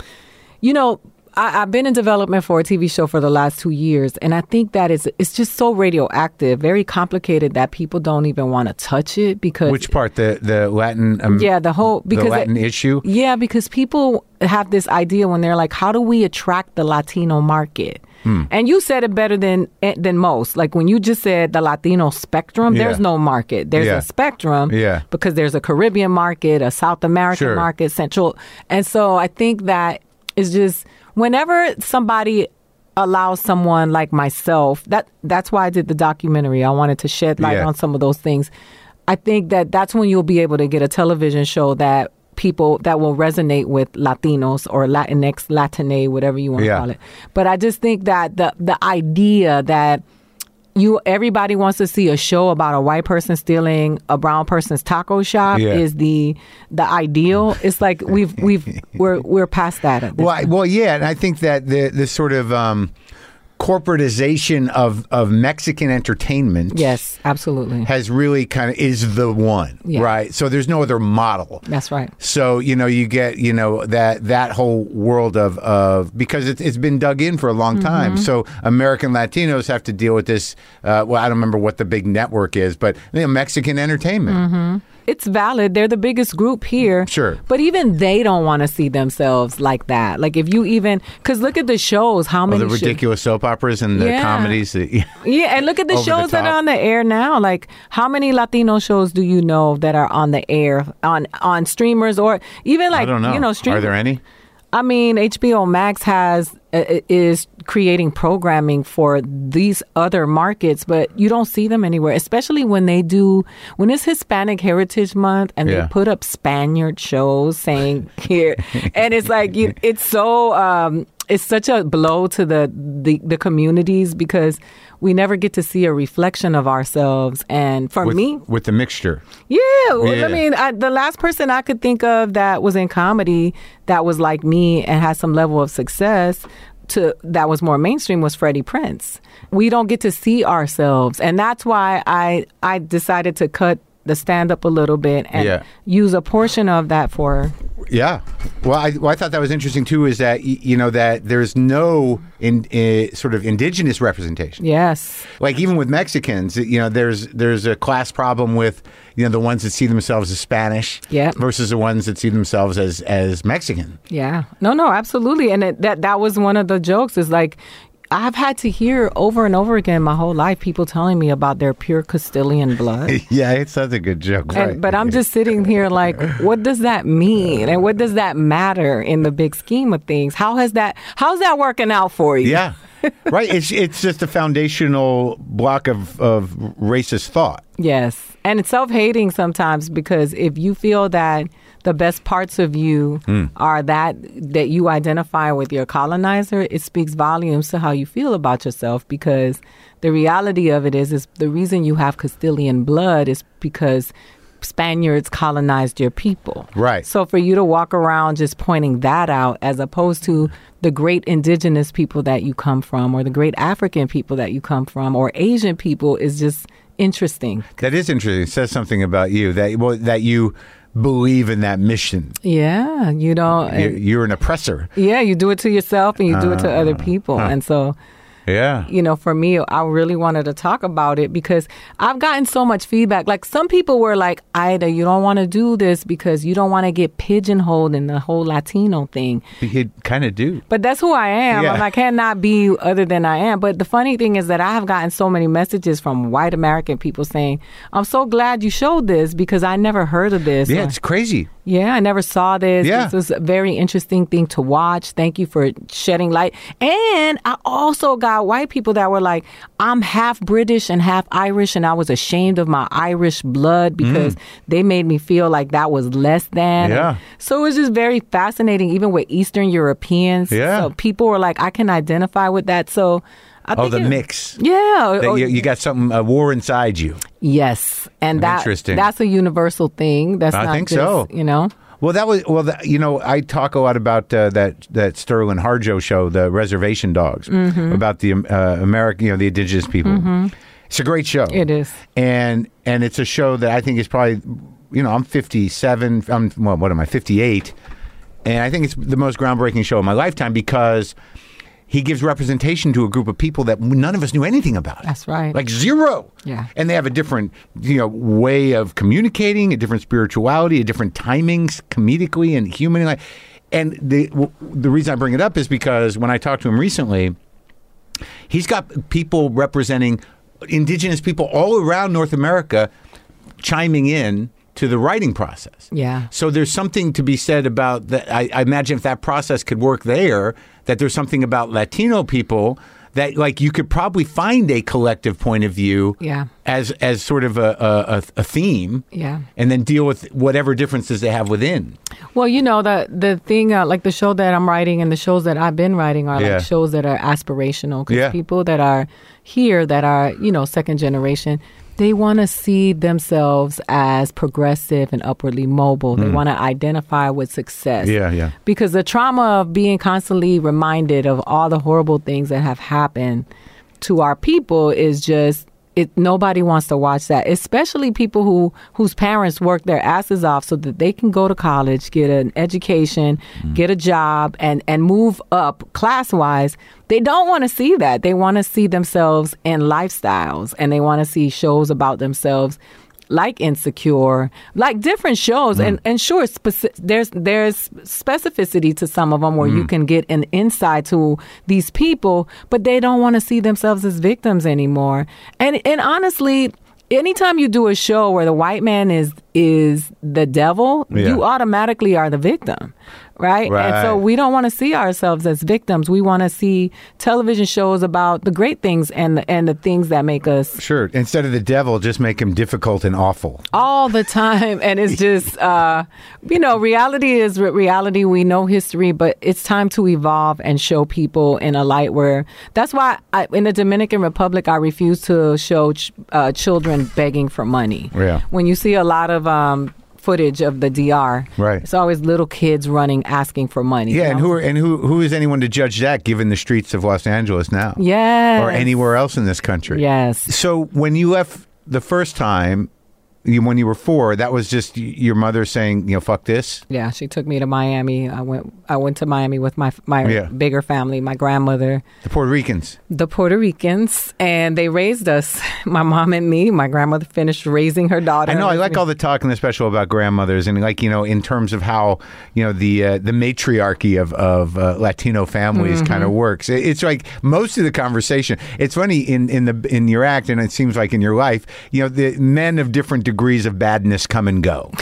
you know, I, I've been in development for a T V show for the last two years, and I think that is it's just so radioactive, very complicated that people don't even want to touch it because
which part the the Latin um,
yeah the whole because
the Latin
it,
issue
yeah because people have this idea when they're like, how do we attract the Latino market? Hmm. And you said it better than than most. Like when you just said the Latino spectrum,
yeah.
there's no market. There's
yeah.
a spectrum
yeah.
because there's a Caribbean market, a South American
sure.
market, Central, and so I think that is just. Whenever somebody allows someone like myself, that that's why I did the documentary. I wanted to shed light
yeah.
on some of those things. I think that that's when you'll be able to get a television show that people that will resonate with Latinos or Latinx, Latine, whatever you want to
yeah.
call it. But I just think that the the idea that you everybody wants to see a show about a white person stealing a brown person's taco shop
yeah.
is the the ideal. It's like we've we've we're we're past that. At this
well,
time.
well, yeah, and I think that the the sort of um, corporatization of of Mexican entertainment,
yes, absolutely,
has really kind of is the one,
yeah.
right? So there's no other model.
That's right.
So you know you get you know that that whole world of of because it, it's been dug in for a long time. Mm-hmm. So American Latinos have to deal with this. Uh, well, I don't remember what the big network is, but you know, Mexican entertainment.
Mm-hmm. It's valid. They're the biggest group here.
Sure.
But even they don't want to see themselves like that. Like if you even, because look at the shows, how many.
Oh, the ridiculous soap operas and the
yeah.
comedies. That, yeah.
yeah, and look at the
Over
shows
the
that are on the air now. Like how many Latino shows do you know that are on the air, on, on streamers or even like,
I don't know.
you know, streamers?
Are there any?
I mean, H B O Max has uh, is creating programming for these other markets, but you don't see them anywhere, especially when they do, when it's Hispanic Heritage Month and
yeah.
they put up Spaniard shows saying here. And it's like, you, it's so, um, it's such a blow to the, the, the communities because we never get to see a reflection of ourselves. And for
with,
me...
With the mixture.
Yeah. Well,
yeah.
I mean, I, the last person I could think of that was in comedy that was like me and had some level of success to that was more mainstream was Freddie Prinze. We don't get to see ourselves. And that's why I, I decided to cut the stand-up a little bit and
yeah.
use a portion of that for...
Yeah. Well, I, well, I thought that was interesting, too, is that, you know, that there's no in, uh, sort of indigenous representation.
Yes.
Like, even with Mexicans, you know, there's there's a class problem with, you know, the ones that see themselves as Spanish
yeah.
versus the ones that see themselves as, as Mexican.
Yeah. No, no, absolutely. And it, that that was one of the jokes is like, I've had to hear over and over again my whole life people telling me about their pure Castilian blood.
Yeah, it's such a good joke.
And,
Right.
but I'm just sitting here like, what does that mean? And what does that matter in the big scheme of things? How has that, how's that working out for you?
Yeah. Right. It's it's just a foundational block of, of racist thought.
Yes. And it's self-hating sometimes because if you feel that the best parts of you mm. are that that you identify with your colonizer, it speaks volumes to how you feel about yourself, because the reality of it is, is the reason you have Castilian blood is because Spaniards colonized your people.
Right.
So for you to walk around just pointing that out as opposed to the great indigenous people that you come from, or the great African people that you come from, or Asian people, is just interesting.
That is interesting. It says something about you, that well, that you believe in that mission.
Yeah, you know.
You're, you're an oppressor.
Yeah, you do it to yourself and you do it to other people. Huh. And so,
yeah,
you know, for me, I really wanted to talk about it because I've gotten so much feedback. Like, some people were like, Ida, you don't want to do this because you don't want to get pigeonholed in the whole Latino thing.
You kind of do.
But that's who I am.
Yeah.
I cannot be other than I am. But the funny thing is that I have gotten so many messages from white American people saying, I'm so glad you showed this because I never heard of this.
Yeah, it's crazy.
Yeah, I never saw this.
Yeah.
This was a very interesting thing to watch. Thank you for shedding light. And I also got white people that were like, I'm half British and half Irish, and I was ashamed of my Irish blood because mm. they made me feel like that was less than.
Yeah.
And so it was just very fascinating, even with Eastern Europeans.
Yeah.
So people were like, I can identify with that. So I
oh,
think
the
it,
mix.
Yeah.
That you, you got something, a war inside you.
Yes. And that
Interesting.
that's a universal thing. That's
I
not
think
just,
so.
You know?
Well, that was well. That, you know, I talk a lot about uh, that that Sterling Harjo show, the Reservation Dogs, mm-hmm. about the uh, American, you know, the indigenous people. Mm-hmm. It's a great show.
It is,
and and it's a show that I think is probably, you know, I'm fifty-seven. I'm well, what am I? fifty-eight, and I think it's the most groundbreaking show of my lifetime because he gives representation to a group of people that none of us knew anything about.
That's right.
Like zero.
Yeah.
And they have a different, you know, way of communicating, a different spirituality, a different timings, comedically and humanly. And the the reason I bring it up is because when I talked to him recently, he's got people representing indigenous people all around North America chiming in to the writing process.
Yeah.
So there's something to be said about that. I, I imagine if that process could work there, that there's something about Latino people that, like, you could probably find a collective point of view
yeah.
as as sort of a, a, a theme,
yeah,
and then deal with whatever differences they have within.
Well, you know, the the thing, uh, like the show that I'm writing and the shows that I've been writing are
Yeah.
like shows that are aspirational. Because
Yeah.
people that are here that are, you know, second generation, they want to see themselves as progressive and upwardly mobile. They want to identify with success.
Yeah, yeah.
Because the trauma of being constantly reminded of all the horrible things that have happened to our people is just, it. Nobody wants to watch that, especially people who whose parents work their asses off so that they can go to college, get an education, mm. get a job, and, and move up class-wise. They don't want to see that. They want to see themselves in lifestyles, and they want to see shows about themselves like Insecure, like different shows. Mm. And, and sure, speci- there's there's specificity to some of them where mm. you can get an insight to these people, but they don't want to see themselves as victims anymore. And and honestly, anytime you do a show where the white man is is the devil,
Yeah.
you automatically are the victim. Right?
Right.
And so we don't want to see ourselves as victims. We want to see television shows about the great things and the, and the things that make us
Sure. Instead of the devil, just make him difficult and awful.
all the time. And it's just, uh, you know, reality is re- reality. We know history, but it's time to evolve and show people in a light where that's why I, in the Dominican Republic, I refuse to show ch- uh, children begging for money.
Yeah.
When you see a lot of um, footage of the D R,
Right.
it's always little kids running asking for money.
Yeah,
you
and
know?
who are, and who who is anyone to judge that, given the streets of Los Angeles now?
Yes.
Or anywhere else in this country?
Yes.
So when you left the first time, you, when you were four, that was just y- your mother saying, you know, fuck this.
Yeah, she took me to Miami. I went I went to Miami with my my
Yeah.
bigger family, my grandmother,
The Puerto Ricans.
the Puerto Ricans, and they raised us. My mom and me. My grandmother finished raising her daughter.
I know. I like all the talk in the special about grandmothers, and like you know, in terms of how you know the uh, the matriarchy of of uh, Latino families kind of works. It- It's like most of the conversation. It's funny in in the in your act, and it seems like in your life, you know, the men of different degrees of badness come and go.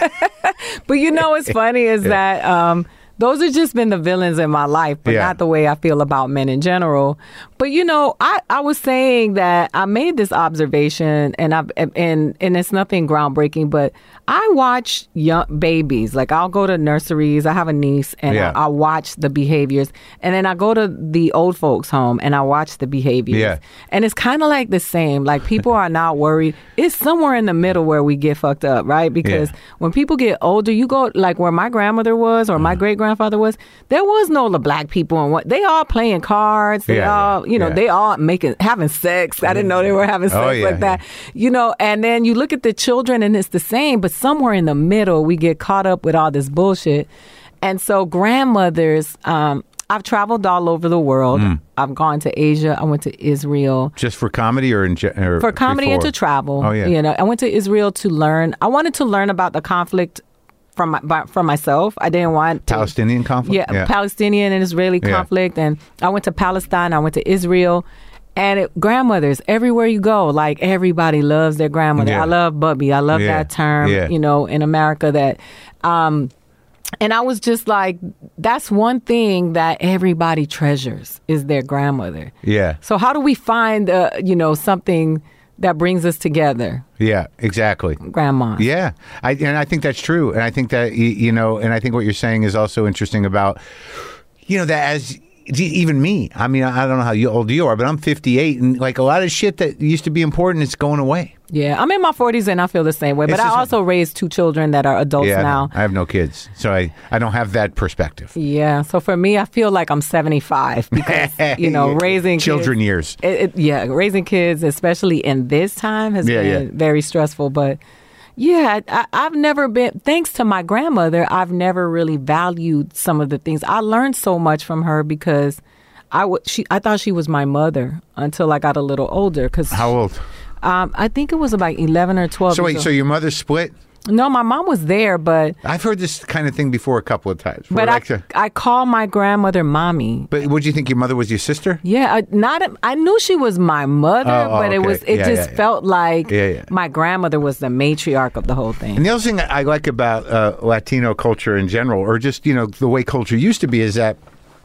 But you know what's funny is that um, those have just been the villains in my life, but
Yeah.
not the way I feel about men in general. But you know, I, I was saying that I made this observation, and I and and it's nothing groundbreaking, but I watch young babies. Like I'll go to nurseries. I have a niece, and
Yeah.
I, I watch the behaviors, and then I go to the old folks' home, and I watch the behaviors.
Yeah.
And it's kind of like the same. Like people are not worried. It's somewhere in the middle where we get fucked up, right? Because
Yeah.
when people get older, you go like where my grandmother was or
Mm-hmm.
my great grandfather was. There was no the black people and what they all playing cards. They
Yeah,
all,
yeah,
you know,
yeah.
they all making having sex. I didn't know they were having sex
Oh, yeah,
like that. You know, and then you look at the children and it's the same, but somewhere in the middle we get caught up with all this bullshit. And so grandmothers, um, I've traveled all over the world.
Mm.
I've gone to Asia. I went to Israel
Just for comedy or in ge- or
for comedy and
before?
to travel.
Oh, yeah.
You know, I went to Israel to learn. I wanted to learn about the conflict from my, by, from myself. I didn't want to,
Palestinian conflict.
yeah, Palestinian and Israeli
Yeah.
conflict. And I went to Palestine. I went to Israel. And it, grandmothers, everywhere you go, like everybody loves their grandmother.
Yeah.
I love Bubby. I love
Yeah.
that term,
Yeah.
you know, in America that, um, and I was just like, that's one thing that everybody treasures is their grandmother.
Yeah.
So how do we find, uh, you know, something that brings us together?
Yeah. Exactly.
Grandma.
Yeah, I, and I think that's true, and I think that y- you know, and I think what you're saying is also interesting about, you know, that as even me. I mean, I don't know how you, old you are, but I'm fifty-eight, and like a lot of shit that used to be important is going away.
Yeah, I'm in my forties and I feel the same way. But
It's
I
just-
also raised two children that are adults
Yeah, I
now.
know. I have no kids, so I, I don't have that perspective.
Yeah, so for me, I feel like I'm seventy-five because, you know, raising
Children
kids,
years.
It, it, yeah, raising kids, especially in this time, has
Yeah,
been
yeah.
very stressful. But yeah, I, I've never been, thanks to my grandmother, I've never really valued some of the things. I learned so much from her because I, w- she, I thought she was my mother until I got a little older. Cause
How old?
Um, I think it was about eleven or twelve.
So wait,
years
so
old.
your mother split?
No, my mom was there, but
I've heard this kind of thing before a couple of times. Where
but I,
like, uh,
I call my grandmother mommy.
but would you think your mother was your sister?
Yeah, I, not. I knew she was my mother,
Oh, oh,
but it
okay.
was. It
Yeah,
just
yeah, yeah.
felt like
Yeah, yeah.
my grandmother was the matriarch of the whole thing.
And the other thing I like about uh, Latino culture in general, or just, you know, the way culture used to be, is that,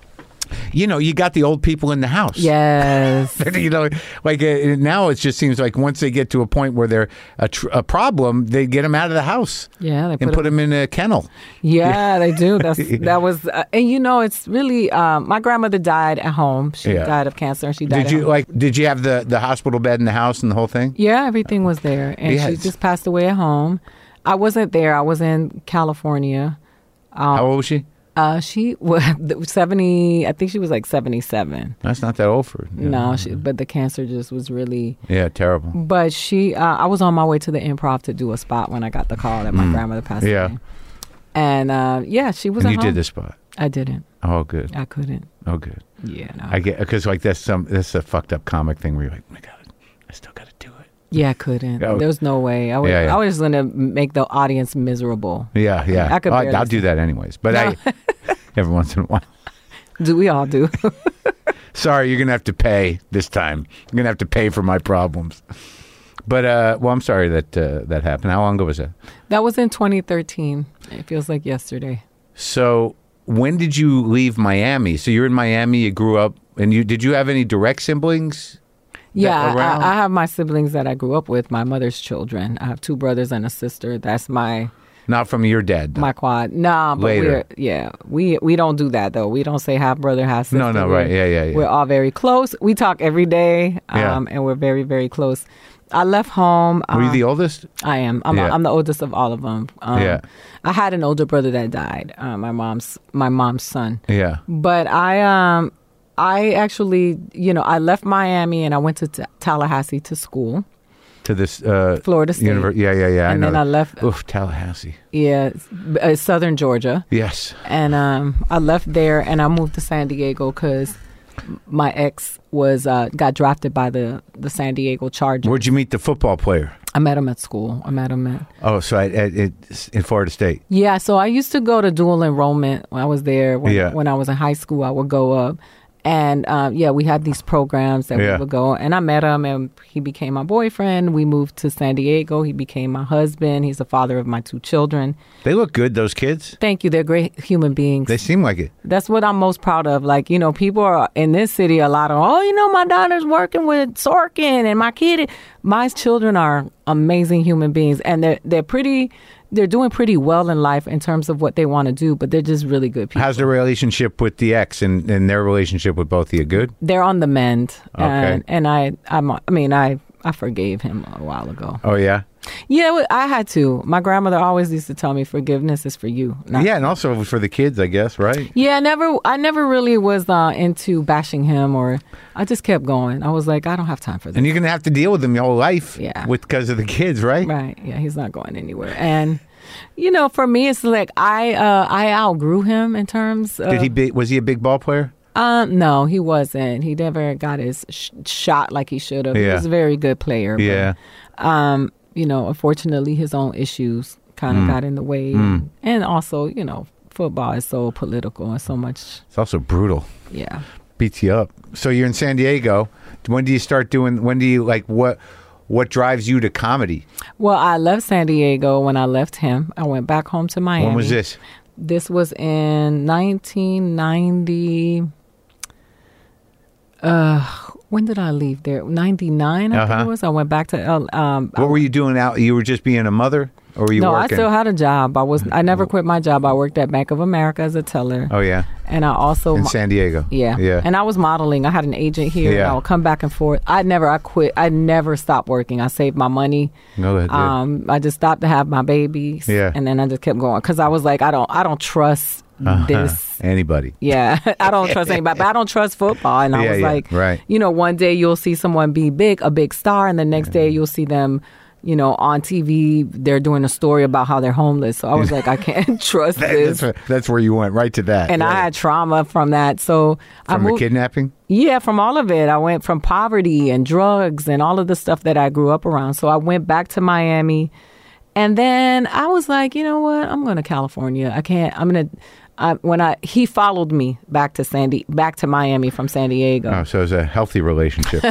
you know, you got the old people in the house.
Yes.
You know, like uh, now it just seems like once they get to a point where they're a, tr- a problem, they get them out of the house.
Yeah, they
and
put
put them in a kennel.
Yeah, they do. That's that was, uh, and you know, it's really. Um, my grandmother died at home. She
Yeah.
died of cancer, and she died.
Did
at
you
home.
like? Did you have the, the hospital bed in the house and the whole thing?
Yeah, everything was there, and
Yes.
she just passed away at home. I wasn't there. I was in California.
How old was she?
Uh, she was seventy. I think she was like seventy-seven.
That's not that old for. You know.
No, she, but the cancer just was really.
Yeah, terrible.
But she, uh, I was on my way to the Improv to do a spot when I got the call that my grandmother passed
Mm. Yeah.
away. And uh, yeah, she was.
And
at
you
home.
did the spot.
I didn't.
Oh, good.
I couldn't.
Oh, good.
Yeah, no.
I get because like that's some that's a fucked up comic thing where you're like, oh my God, I still got to do it.
yeah, I couldn't.
Oh.
There was no way. I was.
Yeah, yeah.
I was just gonna make the audience miserable.
Yeah, yeah.
I could
I,
barely
I'll do that anyways, but I every once in a while.
Do we all do?
Sorry, you're gonna have to pay this time. You're gonna have to pay for my problems. But uh, well, I'm sorry that uh, that happened. How long ago was that?
That was in twenty thirteen. It feels like yesterday.
So when did you leave Miami? So you're in Miami. You grew up, and you did you have any direct siblings?
Yeah,
around?
I, I have my siblings that I grew up with, my mother's children. I have two brothers and a sister. That's my
Not from your dad. though.
my quad. Nah, but
Later.
we're yeah, we we don't do that though. We don't say half brother, half sister.
No, no,
We're-
right. Yeah, yeah, yeah.
We're all very close. We talk every day, um,
Yeah.
and we're very very close. I left home.
Were you
um,
the oldest?
I am. I'm,
Yeah.
I'm the oldest of all of them. Um,
Yeah.
I had an older brother that died. Uh, my mom's my mom's son.
Yeah.
But I um I actually, you know, I left Miami and I went to t- Tallahassee to school.
to this uh,
Florida State.
univer- yeah, yeah, yeah.
And
I know.
then I left.
Oof, Tallahassee.
Yeah, uh, Southern Georgia.
Yes.
And um, I left there and I moved to San Diego because my ex was uh, got drafted by the, the San Diego Chargers.
Where'd you meet the football player?
I met him at school. I met him at...
Oh, so at, at, at, in Florida State.
Yeah, so I used to go to dual enrollment when I was there. When,
Yeah.
when I was in high school, I would go up. And, um, yeah, we had these programs that
Yeah.
we would go. And I met him, and he became my boyfriend. We moved to San Diego. He became my husband. He's the father of my two children.
They look good, those kids.
Thank you. They're great human beings.
They seem like it.
That's what I'm most proud of. Like, you know, people are in this city a lot of, oh, you know, my daughter's working with Sorkin and my kid. My children are amazing human beings, and they're they're pretty, they're doing pretty well in life in terms of what they want to do, but they're just really good people.
How's the relationship with the ex and, and their relationship with both of you? Good?
They're on the mend.
Okay.
And, and I, I'm, I mean, I, I forgave him a while ago.
Oh, yeah?
Yeah, well, I had to. My grandmother always used to tell me, forgiveness is for you. not
Yeah, and also for the kids, I guess, right?
Yeah, I never, I never really was uh, into bashing him, or I just kept going. I was like, I don't have time for this.
And you're going to have to deal with them your whole life
Yeah.
with because of the kids, right?
Right? Yeah, he's not going anywhere. And you know, for me, it's like I, uh, I outgrew him in terms. Of,
Did he be, was he a big ball player?
Um, no, he wasn't. He never got his sh- shot like he should have. He
Yeah.
was a very good player. but,
Yeah.
Um, you know, unfortunately, his own issues kind of
Mm.
got in the way, and, and also, you know, football is so political and so much.
It's also brutal.
Yeah.
Beats you up. So you're in San Diego. When do you start doing, when do you, like, what what drives you to comedy?
Well, I left San Diego when I left him. I went back home to Miami.
When was this?
This was in nineteen ninety. Uh, when did I leave there? ninety-nine, I think
Uh-huh.
it was. I went back to L. Um,
What were you doing out? You were just being a mother? Or were you
no,
working?
I still had a job. I was. I never quit my job. I worked at Bank of America as a teller,
Oh, yeah.
and I also
In
mo-
San Diego.
yeah,
Yeah.
And I was modeling. I had an agent here.
Yeah.
And I would come back and forth. I never. I quit. I never stopped working. I saved my money.
Go ahead. yeah.
Um, I just stopped to have my babies.
Yeah.
and then I just kept going because I was like, I don't. I don't trust
Uh-huh.
this.
Anybody.
Yeah, I don't trust anybody, but I don't trust football. And I
Yeah,
was
yeah,
like,
right.
you know, one day you'll see someone be big, a big star, and the next day you'll see them, you know, on T V. They're doing a story about how they're homeless. So I was like, I can't trust
That-
this.
that's, where, that's where you went, right to that.
And I
Yeah.
had trauma from that. So I
From the
moved.
kidnapping?
Yeah, from all of it. I went from poverty and drugs and all of the stuff that I grew up around. So I went back to Miami. And then I was like, you know what? I'm going to California. I can't. I'm going to. I, when I he followed me back to Sandy back to Miami from San Diego.
Oh, so it's a healthy relationship.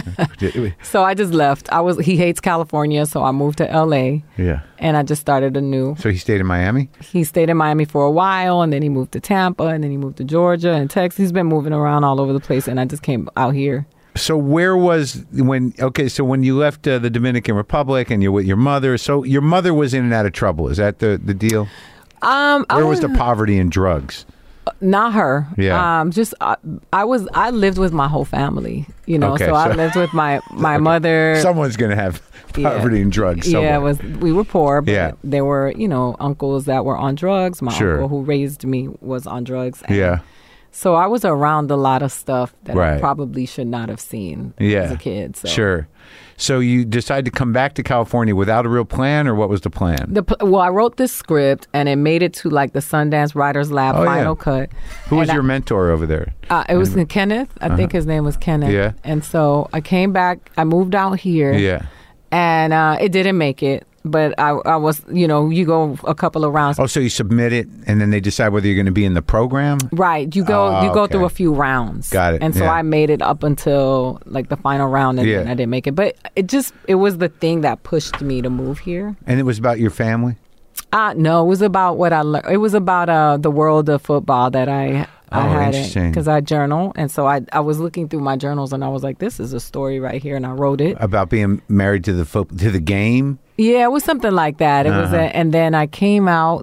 So I just left. I was he hates California, so I moved to L A
Yeah.
and I just started anew.
So he stayed in Miami?
He stayed in Miami for a while, and then he moved to Tampa, and then he moved to Georgia and Texas. He's been moving around all over the place, and I just came out here.
So where was when? Okay, so when you left uh, the Dominican Republic and you're with your mother, so your mother was in and out of trouble. Is that the the deal?
Um, I
Where was the poverty and drugs?
Not her.
Yeah.
Um, just uh, I was. I lived with my whole family. You know,
Okay,
so, I
so-
lived with my my mother.
Someone's going to have
Yeah.
poverty and drugs. Somewhere.
Yeah, it was we were poor, but
Yeah.
there were you know uncles that were on drugs. My
Sure.
uncle who raised me was on drugs. and
Yeah.
So I was around a lot of stuff that I
Right.
probably should not have seen
Yeah.
as a kid. So.
Sure. So you decided to come back to California without a real plan, or what was the plan?
The, pl- well, I wrote this script and it made it to like the Sundance Writers Lab
Oh, yeah.
final cut.
Who was
And
your
I,
mentor over there?
Uh, it was Kenneth. I think his name was Kenneth.
Yeah.
And so I came back. I moved out here.
Yeah.
And uh, it didn't make it. But I, I was, you know, you go a couple of rounds.
Oh, so you submit it, and then they decide whether you're going to be in the program?
Right. You go
Oh,
you go
okay.
through a few rounds.
Got it,
And so
yeah.
I made it up until like the final round, and
Yeah.
then I didn't make it. But it just it was the thing that pushed me to move here.
And it was about your family?
Uh no, it was about what I learned. It was about uh the world of football that I I
Oh,
had
interesting.
because I journal, and so I I was looking through my journals, and I was like, this is a story right here, and I wrote it.
About being married to the fo- to the game?
Yeah, it was something like that. It was,
Uh-huh.
a, and then I came out,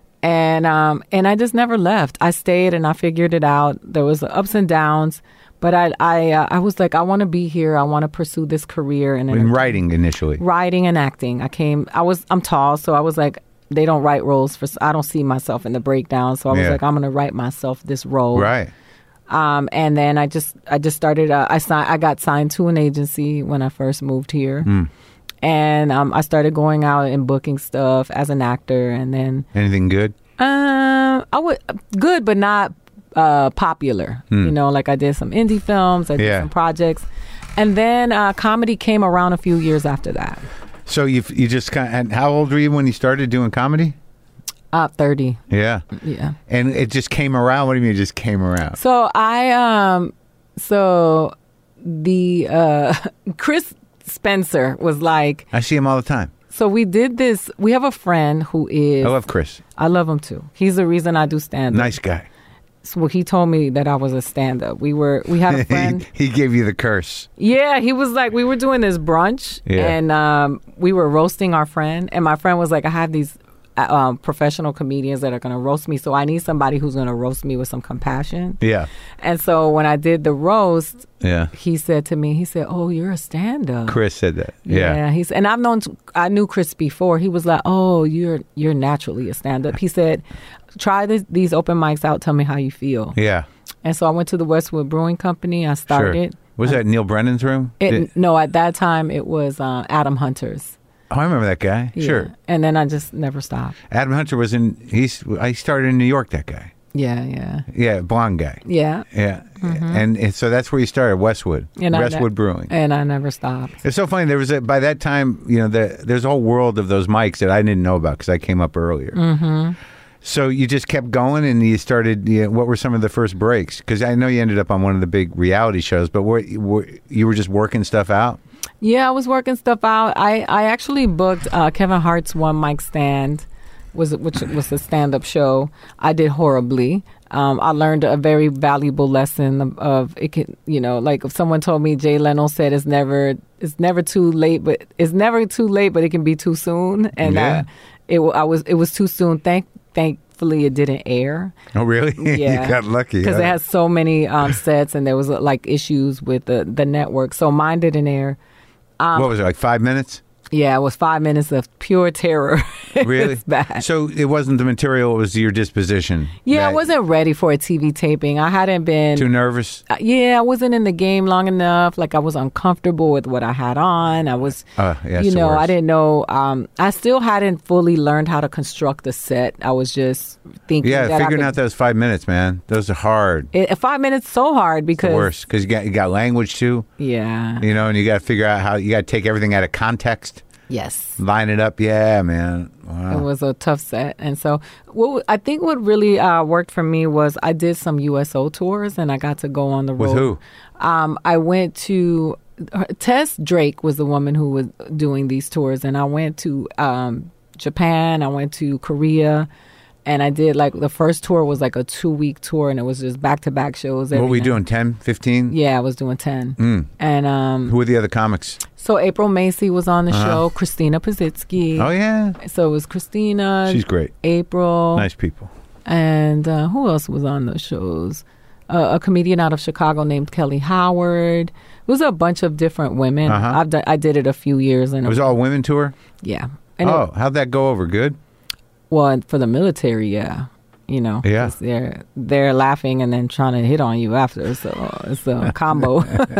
and um, and I just never left. I stayed, and I figured it out. There was ups and downs, but I I uh, I was like, I want to be here. I want to pursue this career in,
In writing initially?
writing and acting. I came. I was. I'm tall, so I was like, they don't write roles for. I don't see myself in the breakdown, so I was
Yeah.
like, I'm going to write myself this role.
Right.
Um, and then I just I just started. Uh, I signed. I got signed to an agency when I first moved here.
Mm.
And um, I started going out and booking stuff as an actor, and then
Anything good?
uh, I would good, but not uh, popular.
Hmm.
You know, like I did some indie films, I did
Yeah.
some projects, and then uh, comedy came around a few years after that.
So you you just kind of, and how old were you when you started doing comedy?
Uh, thirty,
Yeah.
yeah.
And it just came around. What do you mean it just came around?
So I um, so the uh, Chris Spencer was like,
I see him all the time.
so we did this. We have a friend who is.
I love Chris.
I love him too. He's the reason I do stand up.
Nice guy.
So he told me that I was a stand up. We were we had a friend.
he, he gave you the curse.
Yeah, he was like, we were doing this brunch,
Yeah.
and um, we were roasting our friend, and my friend was like, I have these uh, um, professional comedians that are going to roast me, so I need somebody who's going to roast me with some compassion.
Yeah.
And so when I did the roast,
Yeah.
he said to me, he said, "Oh, you're a stand up."
Chris said that. Yeah.
He's and I've known I knew Chris before. He was like, "Oh, you're you're naturally a stand up." He said, "Try this, these open mics out. Tell me how you feel."
Yeah.
And so I went to the Westwood Brewing Company. I started.
Sure. Was that Neil Brennan's room?
It,
Did-
no, at that time it was uh, Adam Hunter's.
oh, I remember that guy.
Yeah.
Sure.
And then I just never stopped.
Adam Hunter was in. He's. I started in New York. That guy.
Yeah, yeah,
Yeah, blonde guy.
yeah.
Yeah. And, and so that's where you started, Westwood.
And I ne-
Westwood Brewing.
And I never stopped.
It's so funny. There was a, by that time, you know, the, there's a whole world of those mics that I didn't know about because I came up earlier. Mm-hmm. So you just kept going, and you started. You know, what were some of the first breaks? Because I know you ended up on one of the big reality shows, but were, were you were just working stuff out?
Yeah, I was working stuff out. I, I actually booked uh, Kevin Hart's One Mic Stand, was which was a stand-up show. I did horribly. Um, I learned a very valuable lesson of, of it can, you know, like if someone told me Jay Leno said it's never it's never too late, but it's never too late, but it can be too soon. And
Yeah.
uh, it I was it was too soon. Thank thankfully it didn't air.
Oh, really?
Yeah,
You got lucky.
because
huh?
it has so many um, sets, and there was uh, like issues with the the network. So mine didn't air.
what was it, like five minutes?
Yeah, it was five minutes of pure terror. It
Really?
was bad.
So it wasn't the material; it was your disposition.
Yeah, I
that-
wasn't ready for a T V taping. I hadn't been.
too nervous.
Uh, yeah, I wasn't in the game long enough. Like I was uncomfortable with what I had on. I was,
Uh, yeah, it's
you
the
know, I
worst.
didn't know. Um, I still hadn't fully learned how to construct the set. I was just thinking.
Yeah,
that I
figuring
could-
out those five minutes, man. Those are hard.
It, five minutes so hard
The
because
worst because you got you got language too,
yeah,
you know, and you got to figure out how you got to take everything out of context,
yes.
line it up. Yeah, man. Wow.
It was a tough set, and so what I think what really uh, worked for me was I did some U S O tours, and I got to go on the road.
With who?
Um, I went to Tess Drake was the woman who was doing these tours, and I went to um, Japan. I went to Korea, and I did like the first tour was like a two week tour, and it was just back to back shows.
What
every
were we
night.
doing? ten, fifteen?
Yeah, I was doing ten, and um,
Who were the other comics?
so April Macy was on the show. Christina Pazitsky.
Oh yeah,
So it was Christina.
she's great.
April.
Nice people.
And uh, who else was on those shows? Uh, a comedian out of Chicago named Kelly Howard. It was a bunch of different women.
Uh-huh.
I've done, I did it a few years. And
It was all women tour.
yeah. And
Oh,
it,
how'd that go over? Good.
well, for the military, yeah. You know,
Yeah.
'cause they're they're laughing and then trying to hit on you after, so it's a combo.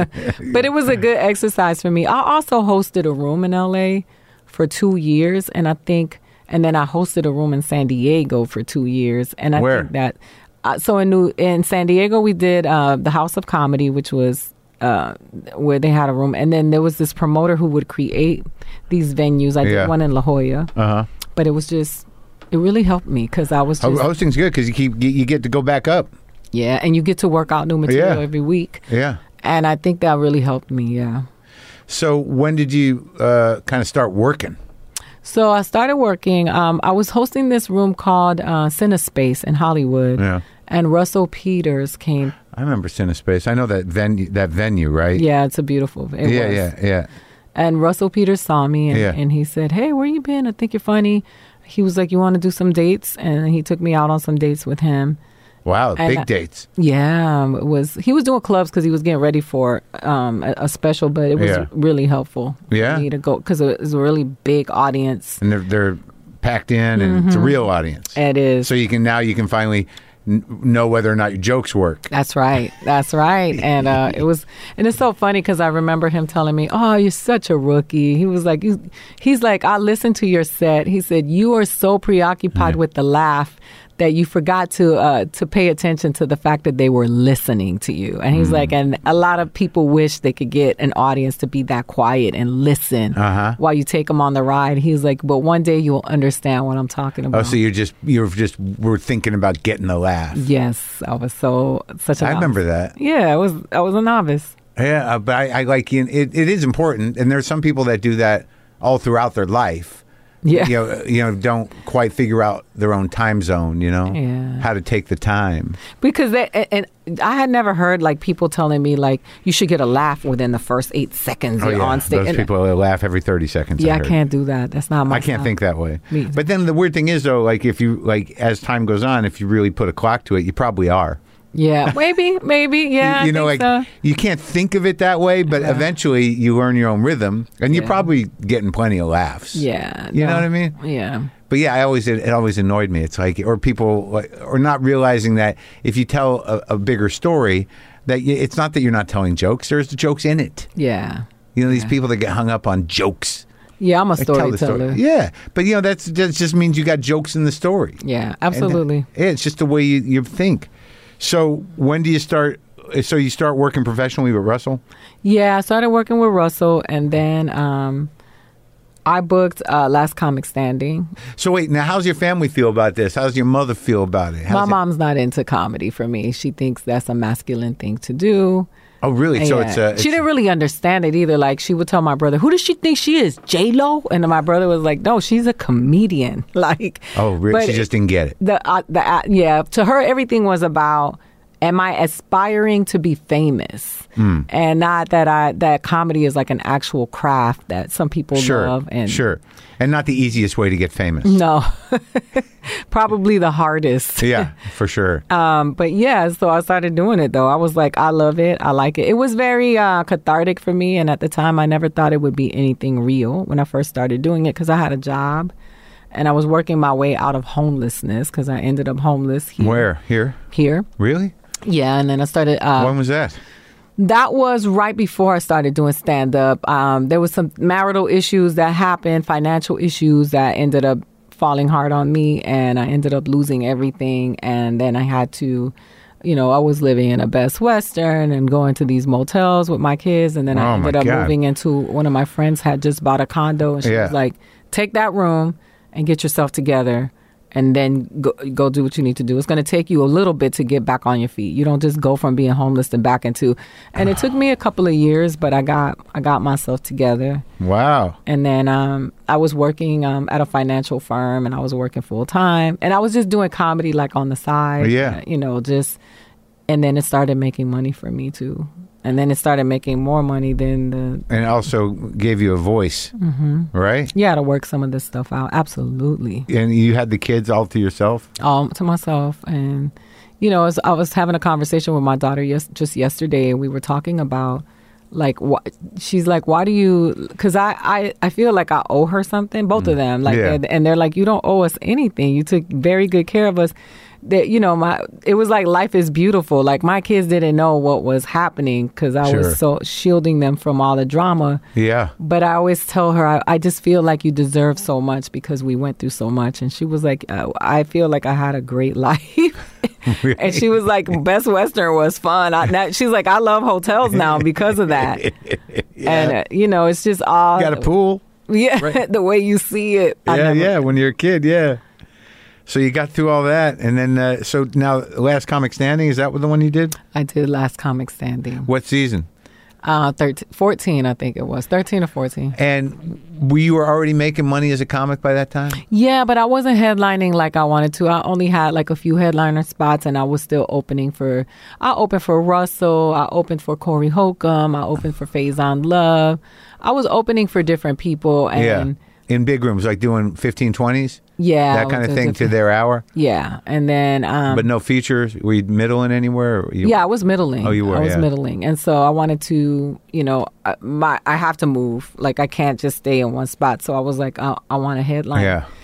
But it was a good exercise for me. I also hosted a room in L A for two years, and I think, and then I hosted a room in San Diego for two years, and I
Where?
think that. Uh, so in New in San Diego, we did uh, the House of Comedy, which was uh, where they had a room, and then there was this promoter who would create these venues. I
Yeah.
did one in La Jolla,
Uh huh.
but it was just. It really helped me because I was just
Hosting's good because you keep you you get to go back up.
yeah, and you get to work out new material
Yeah.
every week,
Yeah.
and I think that really helped me. Yeah.
So when did you uh, kind of start working?
So I started working. Um, I was hosting this room called uh, Cinespace in Hollywood,
Yeah.
and Russell Peters came.
I remember Cinespace. I know that venue. That venue, right?
Yeah, it's a beautiful. It
Yeah.
was.
Yeah. Yeah.
And Russell Peters saw me, and,
Yeah.
and he said, "Hey, where you been? I think you're funny." He was like, "You want to do some dates?" And he took me out on some dates with him.
Wow.
And
Big
I-
dates.
Yeah, um, it was. He was doing clubs because he was getting ready for um, a, a special, but it was
Yeah.
really helpful.
Yeah?
for me to go because it was a really big audience.
And they're they're packed in, and it's a real audience.
It is.
So you can now you can finally n- know whether or not your jokes work.
That's right. That's right. And uh, it was, and it's so funny because I remember him telling me, "Oh, you're such a rookie." He was like, you, "He's like, I listened to your set." He said, "You are so preoccupied
Yeah.
with the laugh that you forgot to uh, to pay attention to the fact that they were listening to you." And he's
Mm.
like, and a lot of people wish they could get an audience to be that quiet and listen
Uh-huh.
while you take them on the ride. He's like, but one day you'll understand what I'm talking about.
Oh, so you're just you're just were thinking about getting the laugh.
Yes, I was so such a
I
novice.
remember that.
Yeah, I was I was a novice.
Yeah, uh, but I, I like it, it. It is important, and there's some people that do that all throughout their life.
Yeah.
You know, you know, don't quite figure out their own time zone. You know,
Yeah.
how to take the time.
Because they, and I had never heard like people telling me like you should get a laugh within the first eight seconds
Oh
you're
yeah,
on stage.
those
And-
people that laugh every thirty seconds.
yeah, I
heard.
can't do that. That's not my.
I can't
style.
think that way.
Me either.
But then the weird thing is, though, like if you like as time goes on, if you really put a clock to it, you probably are.
Yeah, maybe, maybe, yeah.
you, you
I
know, like
think so.
you can't think of it that way, but
Yeah.
eventually you learn your own rhythm, and you're
Yeah.
probably getting plenty of laughs.
Yeah,
You know
no.
what I mean?
Yeah.
But yeah, I always it, it always annoyed me. It's like, or people, like, or not realizing that if you tell a, a bigger story, that you, it's not that you're not telling jokes. There's the jokes in it.
Yeah.
You know, these people that get hung up on jokes.
Yeah, I'm a
Like, tell the
storyteller.
story. Yeah, but you know that's that just means you got jokes in the story.
Yeah, absolutely.
And, yeah, it's just the way you, you think. So when do you start? So you start working professionally with Russell?
Yeah, I started working with Russell, and then um, I booked uh, Last Comic Standing.
So wait, now how's your family feel about this? How's your mother feel about it? How's
My
it-
mom's not into comedy for me. She thinks that's a masculine thing to do.
Oh, really? So
Yeah.
it's a.
she didn't really understand it either. Like she would tell my brother, "Who does she think she is, J Lo?" And then my brother was like, "No, she's a comedian." Like,
Oh, really?
but
She just didn't get it.
the uh, the uh, yeah. To her, everything was about, am I aspiring to be famous,
Hmm.
and not that I that comedy is like an actual craft that some people
Sure,
love. And
sure, and not the easiest way to get famous.
no, probably the hardest.
Yeah, for sure.
Um, but yeah, so I started doing it though. I was like, I love it. I like it. It was very uh, cathartic for me. And at the time, I never thought it would be anything real when I first started doing it because I had a job and I was working my way out of homelessness because I ended up homeless here.
Where? Here?
Here.
Really?
Yeah. And then I started. Uh,
When was that?
That was right before I started doing stand up. Um, there was some marital issues that happened, financial issues that ended up falling hard on me, and I ended up losing everything. And then I had to, you know, I was living in a Best Western and going to these motels with my kids. And then I
Oh, my
ended up
God.
moving into one of my friends had just bought a condo, and she
Yeah.
was like, take that room and get yourself together. And then go, go do what you need to do. It's going to take you a little bit to get back on your feet. You don't just go from being homeless to back into. And it took me a couple of years, but I got I got myself together.
Wow.
And then um, I was working um, at a financial firm, and I was working full time, and I was just doing comedy like on the side.
Yeah.
uh, you know, just. And then it started making money for me too. And then it started making more money than the.
And it also gave you a voice, mm-hmm. right?
Yeah, to work some of this stuff out. Absolutely.
And you had the kids all to yourself?
Um, to myself. And, you know, as I was having a conversation with my daughter yes, just yesterday, and we were talking about, like, what she's like, why do you, because I, I, I feel like I owe her something, both of them. Like,
Yeah.
and, and they're like, you don't owe us anything. You took very good care of us. That, you know, my it was like life is beautiful. Like my kids didn't know what was happening because I
Sure.
was so shielding them from all the drama.
Yeah.
But I always tell her, I, I just feel like you deserve so much because we went through so much. And she was like, uh, I feel like I had a great life. And she was like, Best Western was fun. I, now, she's like, I love hotels now because of that. And, uh, you know, it's just all.
Got a pool?
Yeah,
Right.
the way you see it. I
Yeah,
never-
yeah, when you're a kid, yeah. So you got through all that, and then, uh, so now Last Comic Standing, is that the one you did?
I did Last Comic Standing.
What season?
Uh, thirteen, fourteen, I think it was. thirteen or fourteen.
And were you were already making money as a comic by that time?
Yeah, but I wasn't headlining like I wanted to. I only had like a few headliner spots, and I was still opening for. I opened for Russell. I opened for Corey Holcomb. I opened for Faison Love. I was opening for different people, and
yeah. In big rooms, like doing fifteen, twenties?
yeah,
That
I
kind
was
of
doing
thing to
different-
their hour?
Yeah, and then um,
But no features? Were you middling anywhere? Or you,
yeah, I was middling.
Oh, you were,
I was
yeah.
middling, and so I wanted to, you know, uh, my I have to move. Like I can't just stay in one spot. So I was like, I, I want a headline.
Yeah.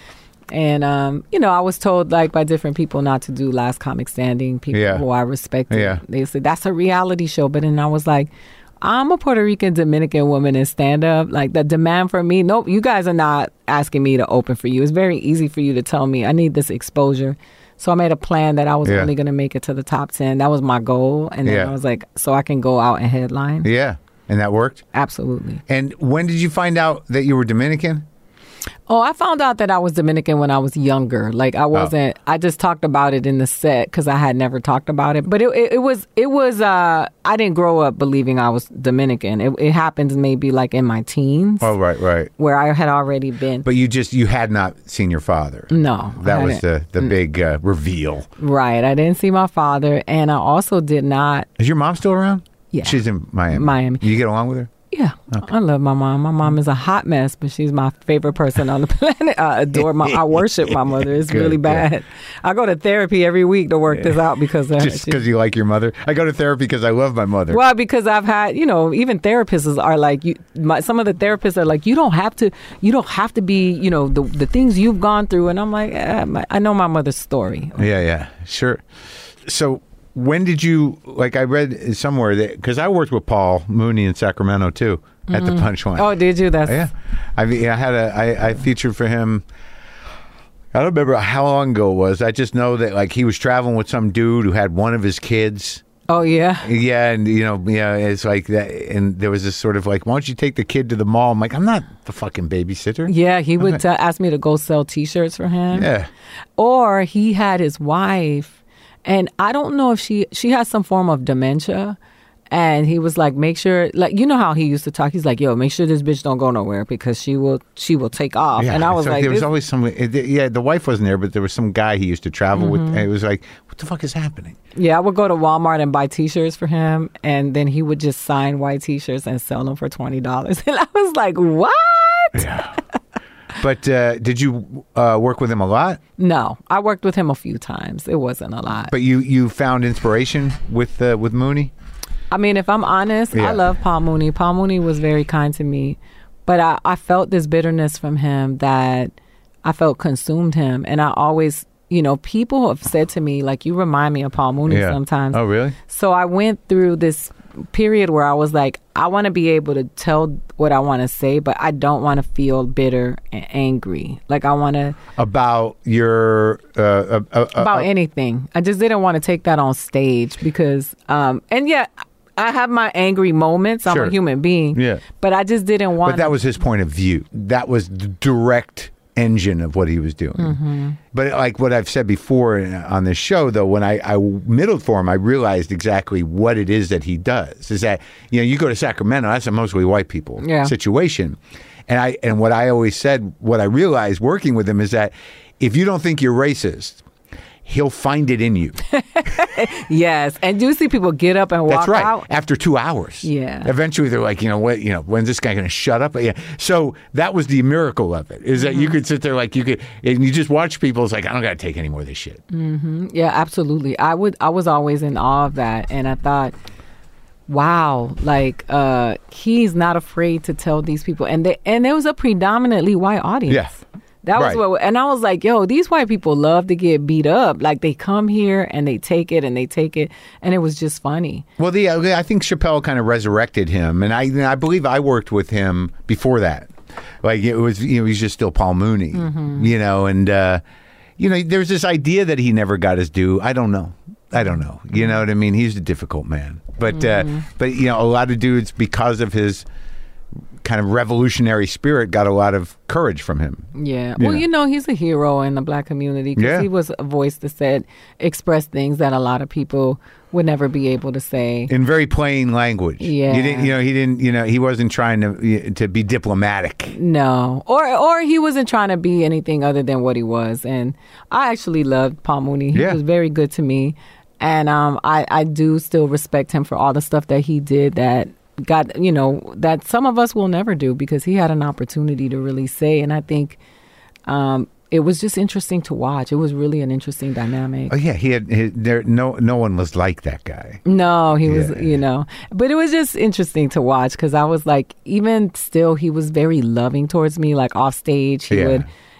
And, um, you know, I was told, like, by different people not to do Last Comic Standing, people
Yeah.
who I respected.
Yeah.
They said, that's a reality show. But then I was like, I'm a Puerto Rican Dominican woman in stand-up. Like, the demand for me, nope, you guys are not asking me to open for you. It's very easy for you to tell me I need this exposure. So I made a plan that I was
Yeah.
only going to make it to the top ten. That was my goal. And then
Yeah.
I was like, so I can go out and headline.
Yeah. And that worked?
Absolutely.
And when did you find out that you were Dominican?
Oh, I found out that I was Dominican when I was younger. Like I wasn't. I just talked about it in the set because I had never talked about it. But it, it, it was. It was. Uh, I didn't grow up believing I was Dominican. It, it happened maybe like in my teens.
Oh, right, right.
Where I had already been.
But you just you had not seen your father.
No,
That
I
was
hadn't.
the the big uh, reveal.
Right. I didn't see my father, and I also did not.
Is your mom still around?
Yeah.
She's in Miami.
Miami.
You get along with her?
Yeah, I love my mom. My mom is a hot mess, but she's my favorite person on the planet. I adore my. I worship my mother. It's
Good,
really
good.
bad. I go to therapy every week to work this out because of her.
Just
She-
because you like your mother? I go to therapy because I love my mother.
Well, because I've had, you know, even therapists are like, you. My, some of the therapists are like, you don't have to, you don't have to be, you know, the the things you've gone through. And I'm like, eh, my, I know my mother's story.
Yeah, yeah, sure. So when did you, like I read somewhere that, because I worked with Paul Mooney in Sacramento too, at the Punchline.
Oh, did you? That's
Yeah. I mean, I had a, I, I featured for him, I don't remember how long ago it was. I just know that like he was traveling with some dude who had one of his kids.
Oh yeah.
Yeah, and you know, yeah, it's like that. And there was this sort of like, why don't you take the kid to the mall? I'm like, I'm not the fucking babysitter.
Yeah, he would uh, ask me to go sell T-shirts for him.
Yeah.
Or he had his wife, and I don't know if she she has some form of dementia. And he was like, make sure, like, you know how he used to talk. He's like, yo, make sure this bitch don't go nowhere because she will she will take off.
Yeah,
and I was
so
like,
there was
this-
always some. it- Yeah, the wife wasn't there, but there was some guy he used to travel with. And it was like, what the fuck is happening?
yeah, I would go to Walmart and buy T-shirts for him, and then he would just sign white T-shirts and sell them for twenty dollars. And I was like, what?
Yeah. But uh, did you uh, work with him a lot?
No, I worked with him a few times. It wasn't a lot.
But you you found inspiration with uh, with Mooney.
I mean, if I'm honest,
Yeah.
I love Paul Mooney. Paul Mooney was very kind to me, but I, I felt this bitterness from him that I felt consumed him. And I always, you know, people have said to me, like, you remind me of Paul Mooney
Yeah.
sometimes.
Oh, really?
So I went through this period where I was like, I want to be able to tell what I want to say, but I don't want to feel bitter and angry. Like I want to
About your uh, uh, uh,
about
uh,
anything. I just didn't want to take that on stage because, um, and yeah, I have my angry moments. I'm
Sure.
a human being.
Yeah.
But I just didn't want.
But that was his point of view. That was the direct engine of what he was doing.
Mm-hmm.
But like what I've said before on this show, though, when I, I middled for him, I realized exactly what it is that he does. Is that, you know, you go to Sacramento, that's a mostly white people
Yeah.
situation. And I and what I always said, what I realized working with him is that if you don't think you're racist, he'll find it in you.
Yes, and do you see people get up and walk
That's right.
out?
After two hours.
Yeah.
Eventually, they're like, you know what? You know, when's this guy going to shut up? Yeah. So that was the miracle of it. Is that
Mm-hmm.
you could sit there like you could, and you just watch people. It's like I don't got to take any more of this shit.
Yeah, absolutely. I would. I was always in awe of that, and I thought, wow, like uh, he's not afraid to tell these people, and they, and there was a predominantly white audience.
Yeah.
That was
Right.
what, and I was like, yo, these white people love to get beat up. Like they come here and they take it and they take it, and it was just funny.
Well, the I think Chappelle kind of resurrected him, and I I believe I worked with him before that. Like it was, you know, he's just still Paul Mooney,
Mm-hmm.
you know, and uh, you know, there's this idea that he never got his due. I don't know. I don't know. You know what I mean? He's a difficult man, but
Mm-hmm.
uh, but you know, a lot of dudes because of his kind of revolutionary spirit got a lot of courage from him.
Yeah. Well,
Yeah.
you know, he's a hero in the black community because
Yeah.
he was a voice that said, express things that a lot of people would never be able to say.
In very plain language.
Yeah.
You didn't, you know, he didn't, you know, he wasn't trying to to be diplomatic.
No, or or he wasn't trying to be anything other than what he was. And I actually loved Paul Mooney. He
Yeah.
was very good to me, and um, I I do still respect him for all the stuff that he did that got, you know, that some of us will never do because he had an opportunity to really say. And I think um, it was just interesting to watch. It was really an interesting dynamic.
Oh yeah, he had he, there. No, no one was like that guy.
No, he was,
Yeah.
you know, but it was just interesting to watch because I was like, even still, he was very loving towards me. Like off stage, he
Yeah.
would,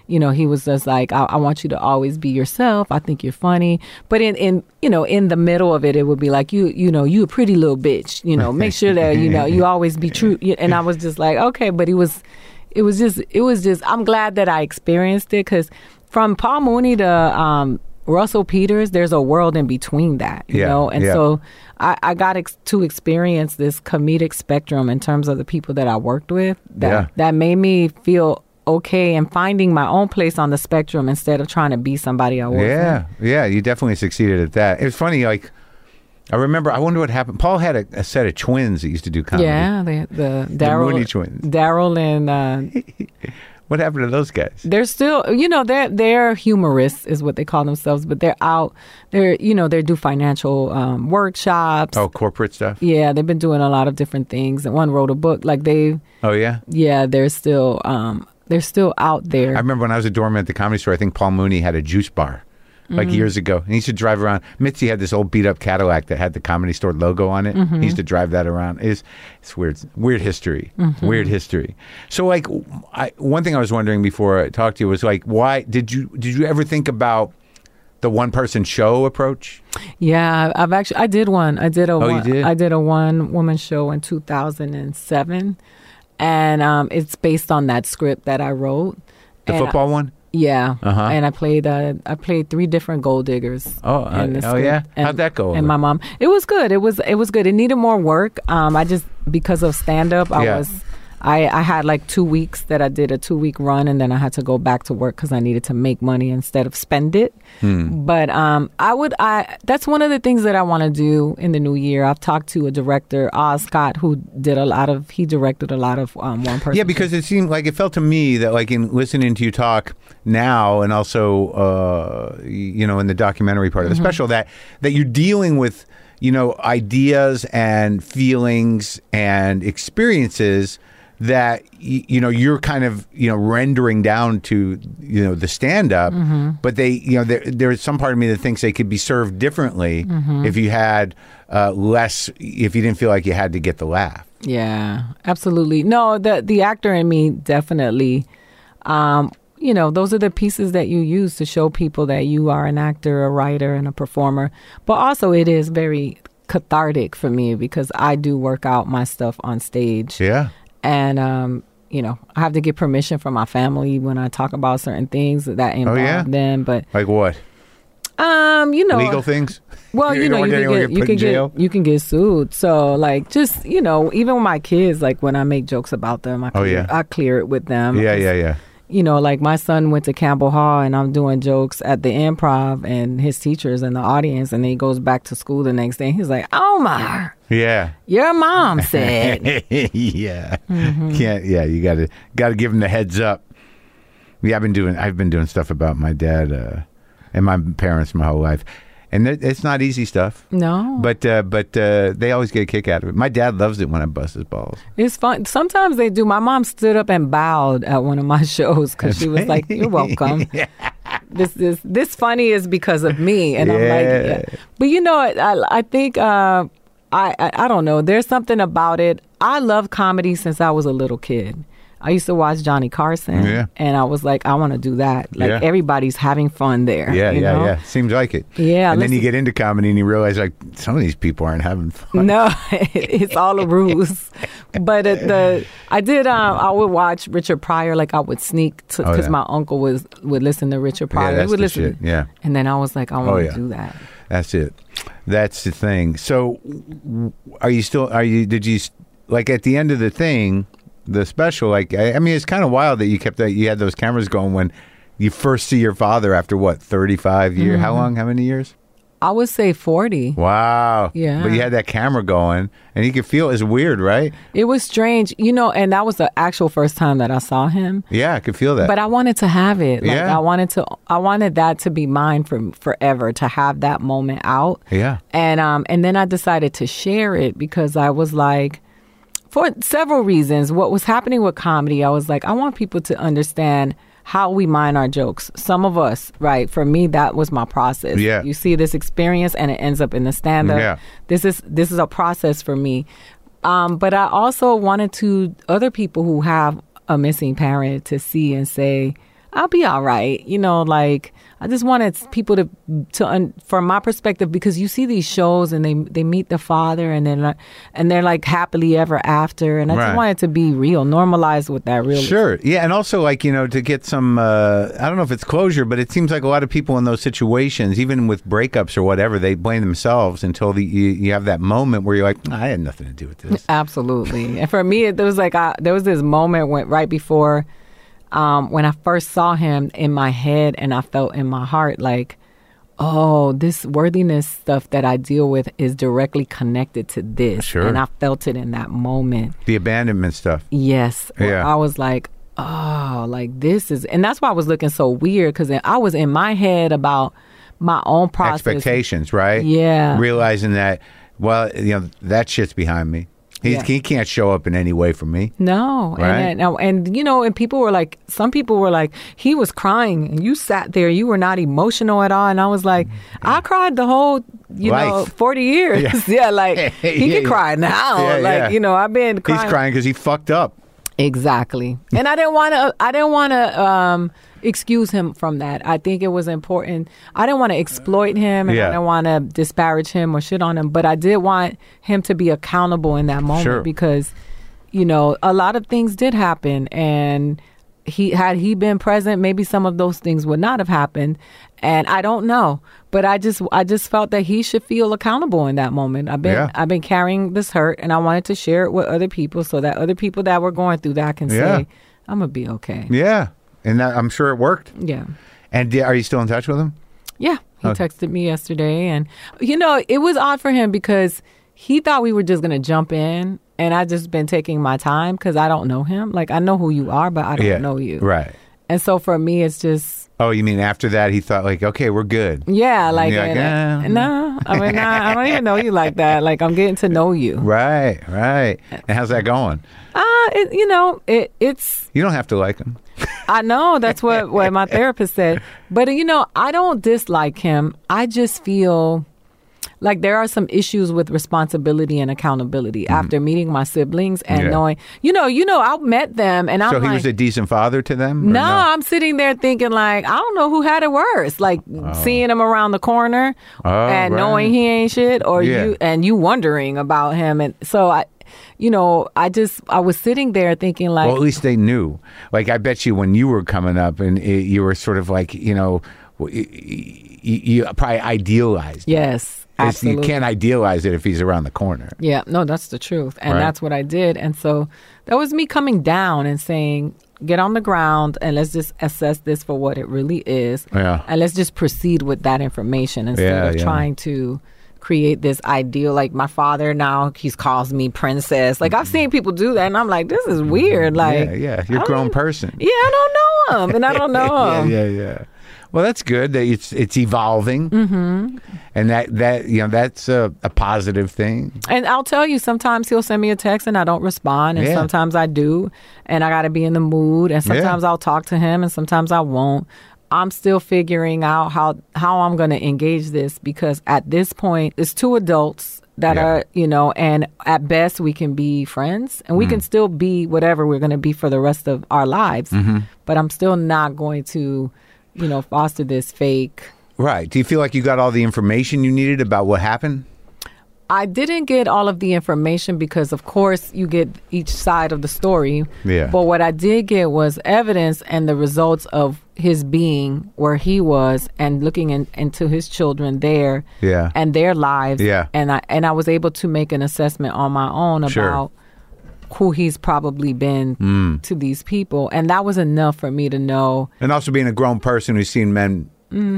you know, he was just like, I, I want you to always be yourself. I think you're funny. But in, in, you know, in the middle of it, it would be like, you, you know, you a pretty little bitch, you know, make sure that, you know, you always be true. And I was just like, okay, but he was, it was just, it was just, I'm glad that I experienced it, because from Paul Mooney to um, Russell Peters, there's a world in between that, you
yeah,
know? And
yeah.
so I, I got ex- to experience this comedic spectrum in terms of the people that I worked with that,
Yeah.
that made me feel okay and finding my own place on the spectrum instead of trying to be somebody I wasn't.
Yeah, yeah, you definitely succeeded at that. It was funny, like, I remember, I wonder what happened. Paul had a, a set of twins that used to do comedy.
Yeah, the, the
The Mooney
Daryl
twins.
Daryl and uh,
What happened to those guys?
they're still, you know, they're they're humorists is what they call themselves, but they're out. They're you know they do financial um, workshops.
Oh, corporate stuff?
Yeah, they've been doing a lot of different things. And one wrote a book. Like they,
Oh, yeah?
yeah, they're still um, they're still out there.
I remember when I was a doorman at the Comedy Store, I think Paul Mooney had a juice bar, like years ago. And he used to drive around. Mitzi had this old beat-up Cadillac that had the Comedy Store logo on it. He used to drive that around. It's, it's weird. Weird history. Weird history. So, like, I, one thing I was wondering before I talked to you was, like, why did you did you ever think about the one-person show approach?
Yeah, I've actually I did one. I did a
Oh, you
one,
did?
I did a one woman show in two thousand seven, and um, it's based on that script that I wrote.
The
And I-
football one?
Yeah,
Uh-huh.
and I played uh, I played three different gold diggers.
Oh, uh,
in the
oh
script.
yeah?
And,
How'd that go
And
over?
my mom, it was good. It was it was good. It needed more work. Um, I just because of stand up, I
Yeah.
was. I, I had like two weeks that I did a two week run, and then I had to go back to work because I needed to make money instead of spend it.
Hmm.
But um, I would I that's one of the things that I want to do in the new year. I've talked to a director, Oz Scott, who did a lot of he directed a lot of um, one person.
Yeah, because it seemed like it felt to me that, like, in listening to you talk now, and also, uh, y- you know, in the documentary part of the special, that that you're dealing with, you know, ideas and feelings and experiences that y- you know you're kind of you know rendering down to you know the stand up, but they you know there, there's some part of me that thinks they could be served differently if you had uh, less, if you didn't feel like you had to get the laugh.
Yeah, absolutely. No, the the actor in me definitely. Um, you know, those are the pieces that you use to show people that you are an actor, a writer, and a performer. But also, it is very cathartic for me because I do work out my stuff on stage.
Yeah.
And, um, you know, I have to get permission from my family when I talk about certain things that involve
yeah?
them. But,
Like what?
um, you know,
Legal things?
well, you,
You
know,
don't
you
want
can
anyone
get,
to
you
get put
can
in jail?
get you can get sued. So, like, just you know, even with my kids, like when I make jokes about them, I
Oh,
clear,
yeah.
I clear it with them.
Yeah, yeah, yeah.
You know, like my son went to Campbell Hall, and I'm doing jokes at the Improv, and his teachers in the audience, and then he goes back to school the next day. He's like, "Omar,
Yeah.
your mom said."
yeah.
Mm-hmm.
Can't. Yeah. You got to got to give them the heads up. Yeah, I've been doing. I've been doing stuff about my dad uh, and my parents my whole life, and it, it's not easy stuff.
No,
But uh, but uh, they always get a kick out of it. My dad loves it when I bust his balls.
it's fun. Sometimes they do. My mom stood up and bowed at one of my shows because she was like, "You're welcome." This is this funny is because of me, and I'm like,
Yeah.
yeah. But you know, I I think uh, I, I I don't know. There's something about it. I love comedy since I was a little kid. I used to watch Johnny Carson,
Yeah.
and I was like, I want to do that. Like
Yeah.
everybody's having fun there.
Yeah,
you
yeah,
know?
yeah. Seems like it.
Yeah,
And then you
listen-
get into comedy and you realize like some of these people aren't having fun.
No, it's all a ruse. But it, the I did. Um, I would watch Richard Pryor. Like I would sneak because
Oh, yeah.
my uncle was would listen to Richard Pryor.
Yeah,
he
that's
would
the
listen.
shit. Yeah.
And then I was like, I want
Oh,
to
yeah.
do that.
That's it. That's the thing. So, w- are you still? Are you? Did you s- like at the end of the thing, the special? Like, I, I mean, it's kind of wild that you kept that. You had those cameras going when you first see your father after what thirty-five years?
Mm-hmm.
How long? How many years?
I would say forty.
Wow.
Yeah.
But you had that camera going, and you could feel it's weird, right?
It was strange, you know, and that was the actual first time that I saw him.
Yeah, I could feel that.
But I wanted to have it. Like
Yeah.
I wanted to I wanted that to be mine for forever, to have that moment out.
yeah.
And um and then I decided to share it because I was like, for several reasons, what was happening with comedy, I was like, I want people to understand how we mind our jokes. Some of us, right? For me, that was my process.
Yeah.
You see this experience and it ends up in the stand-up.
Yeah.
This is this is a process for me. Um, but I also wanted to other people who have a missing parent to see and say, I'll be all right. You know, like I just wanted people to, to un, from my perspective, because you see these shows and they they meet the father and then and they're like happily ever after, and I
Right.
just wanted to be real, normalized with that real.
Sure. Yeah. And also, like, you know, to get some, uh, I don't know if it's closure, but it seems like a lot of people in those situations, even with breakups or whatever, they blame themselves until the, you, you have that moment where you're like, I had nothing to do with this.
Absolutely. And for me, it, there was like I, there was this moment when right before. Um, when I first saw him in my head and I felt in my heart like, oh, this worthiness stuff that I deal with is directly connected to this.
Sure.
And I felt it in that moment.
The abandonment stuff.
Yes.
Yeah.
I was like, oh, like this is, and that's why I was looking so weird, because I was in my head about my own process.
Expectations, right?
Yeah.
Realizing that, well, you know, that shit's behind me. He's,
Yeah.
He can't show up in any way for me.
No.
Right.
And, and, and, you know, and people were like, some people were like, he was crying and you sat there, you were not emotional at all. And I was like, I cried the whole, you know,
Life.
forty years.
Yeah.
Yeah. Like he
Yeah,
can
yeah.
cry now.
Yeah,
like,
yeah.
you know, I've been crying.
He's crying because he fucked up.
Exactly. And I didn't want to, I didn't want to, um, excuse him from that. I think it was important. I didn't want to exploit him and
Yeah.
I didn't want to disparage him or shit on him, but I did want him to be accountable in that moment
Sure.
because, you know, a lot of things did happen, and he had he been present, maybe some of those things would not have happened, and I don't know. But I just I just felt that he should feel accountable in that moment. I've been
Yeah.
I've been carrying this hurt, and I wanted to share it with other people so that other people that were going through that can
Yeah.
say, I'm gonna be okay.
Yeah. And that, I'm sure it worked.
Yeah.
And di- are you still in touch with him?
Yeah, he
Okay.
texted me yesterday, and you know, it was odd for him because he thought we were just gonna jump in, and I just been taking my time because I don't know him. Like I know who you are, but I don't
Yeah.
know you.
Right.
And so for me, it's just
Oh, you mean after that he thought like, okay, we're good.
yeah, like,
you're like,
and,
"Eh."
no, I mean, nah, I don't even know you like that. Like I'm getting to know you.
Right, right. And how's that going?
Ah, it, you know, it it's.
You don't have to like him.
I know that's what what my therapist said, but you know, I don't dislike him. I just feel like there are some issues with responsibility and accountability after meeting my siblings and
Yeah.
knowing, you know, you know, I met them and I'm
So he
like,
was a decent father to them? or
no, I'm sitting there thinking like, I don't know who had it worse, like seeing him around the corner
Oh,
and
right.
knowing he ain't shit, or
Yeah.
you and you wondering about him, and so I. You know, I just, I was sitting there thinking like,
Well, at least they knew. Like, I bet you when you were coming up and it, you were sort of like, you know, you, you probably idealized. it.
yes,
It's-
absolutely.
You can't idealize it if he's around the corner.
Yeah, no, that's the truth. And
Right.
that's what I did. And so that was me coming down and saying, get on the ground and let's just assess this for what it really is.
Yeah.
And let's just proceed with that information instead
Yeah,
of
yeah.
trying to create this ideal. Like my father now, he calls me princess. Like I've seen people do that and I'm like, this is weird. Like,
yeah, yeah. You're
I
a grown
don't-
person.
Yeah, I don't know him and I don't know
yeah,
him.
yeah, yeah. Well, that's good that it's it's evolving, mm-hmm. and that that you know that's a, a positive thing.
And I'll tell you, sometimes he'll send me a text and I don't respond, and
Yeah.
sometimes I do, and I got to be in the mood, and sometimes
Yeah.
I'll talk to him, and sometimes I won't. I'm still figuring out how how I'm going to engage this, because at this point, it's two adults that
Yeah.
are, you know, and at best we can be friends, and we
Mm.
can still be whatever we're going to be for the rest of our lives.
Mm-hmm.
But I'm still not going to, you know, foster this fake.
Right. Do you feel like you got all the information you needed about what happened?
I didn't get all of the information because, of course, you get each side of the story.
Yeah.
But what I did get was evidence and the results of his being where he was and looking in, into his children there
Yeah.
and their lives.
Yeah.
And I and I was able to make an assessment on my own about
Sure.
who he's probably been
Mm.
to these people. And that was enough for me to know.
And also being a grown person who's seen men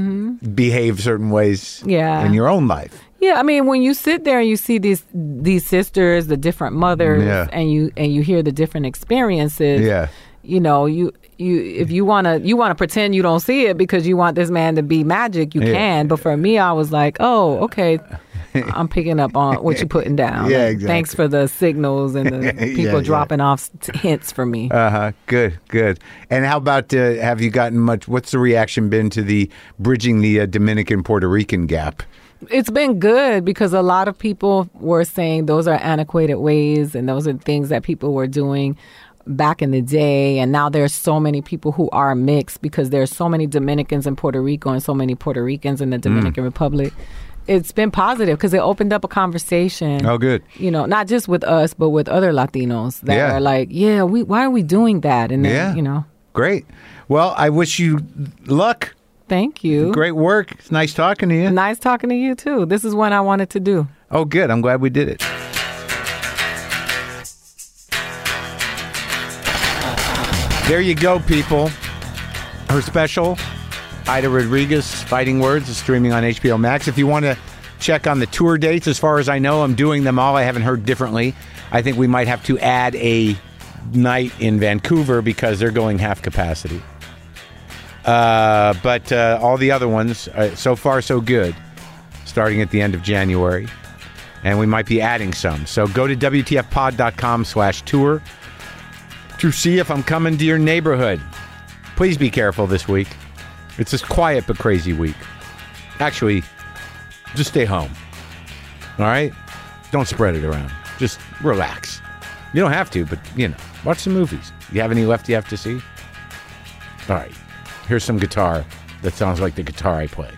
behave certain ways
Mm-hmm. Yeah.
in your own life.
Yeah, I mean, when you sit there and you see these these sisters, the different mothers,
Yeah.
and you and you hear the different experiences,
Yeah.
you know, you you if you wanna you wanna pretend you don't see it because you want this man to be magic, you
Yeah.
can. But for me, I was like, oh, okay, I'm picking up on what you're putting down.
Yeah,
Like,
exactly.
Thanks for the signals and the
Yeah,
people
yeah.
dropping off t- hints for me.
Uh huh. Good, good. And how about uh, have you gotten much? What's the reaction been to the bridging the uh, Dominican Puerto Rican gap?
It's been good because a lot of people were saying those are antiquated ways and those are things that people were doing. back in the day, and now there's so many people who are mixed because there's so many Dominicans in Puerto Rico and so many Puerto Ricans in the Dominican mm. Republic. It's been positive because it opened up a conversation.
Oh, good.
You know, not just with us, but with other Latinos that
yeah.
are like, yeah, we why are we doing that? And then,
yeah.
you know.
Great. Well, I wish you luck.
Thank you.
Great work. It's nice talking to you.
Nice talking to you, too. This is one I wanted to do.
Oh, good. I'm glad we did it. There you go, people. Her special, Ida Rodriguez, Fighting Words, is streaming on H B O Max. If you want to check on the tour dates, as far as I know, I'm doing them all. I haven't heard differently. I think we might have to add a night in Vancouver because they're going half capacity. Uh, but uh, all the other ones, uh, so far so good, starting at the end of January. And we might be adding some. So go to W T F pod dot com slash tour to see if I'm coming to your neighborhood. Please be careful this week. It's a quiet but crazy week. Actually, just stay home. All right? Don't spread it around. Just relax. You don't have to, but, you know, watch some movies. You have any left you have to see? All right. Here's some guitar that sounds like the guitar I play.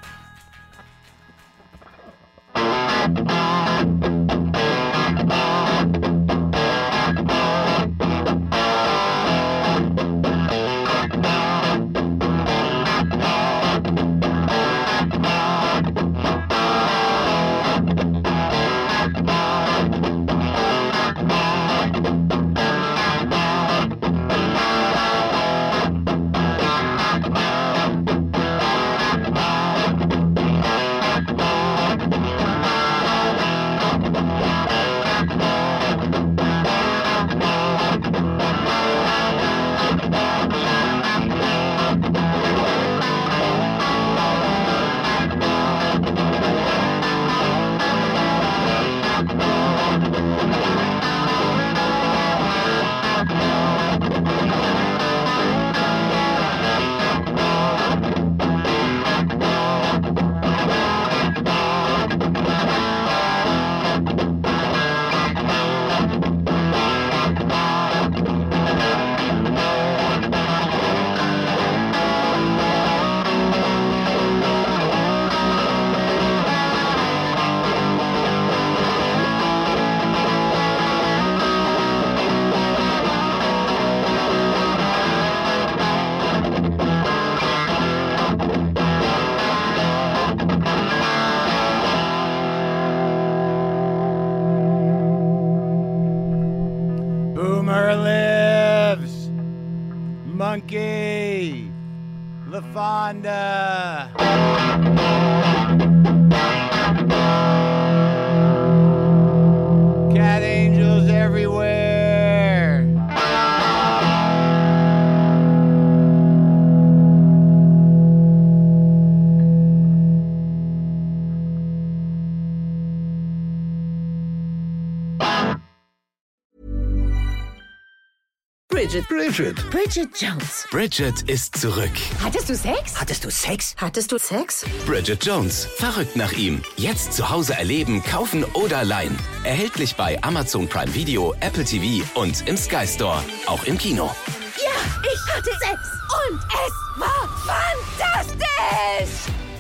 Monkey, LaFonda. Cat angels everywhere.
Bridget.
Bridget.
Bridget Jones.
Bridget ist zurück.
Hattest du Sex?
Hattest du Sex?
Hattest du Sex?
Bridget Jones. Verrückt nach ihm. Jetzt zu Hause erleben, kaufen oder leihen. Erhältlich bei Amazon Prime Video, Apple T V und im Sky Store. Auch im Kino.
Ja, ich hatte Sex. Und es war fantastisch.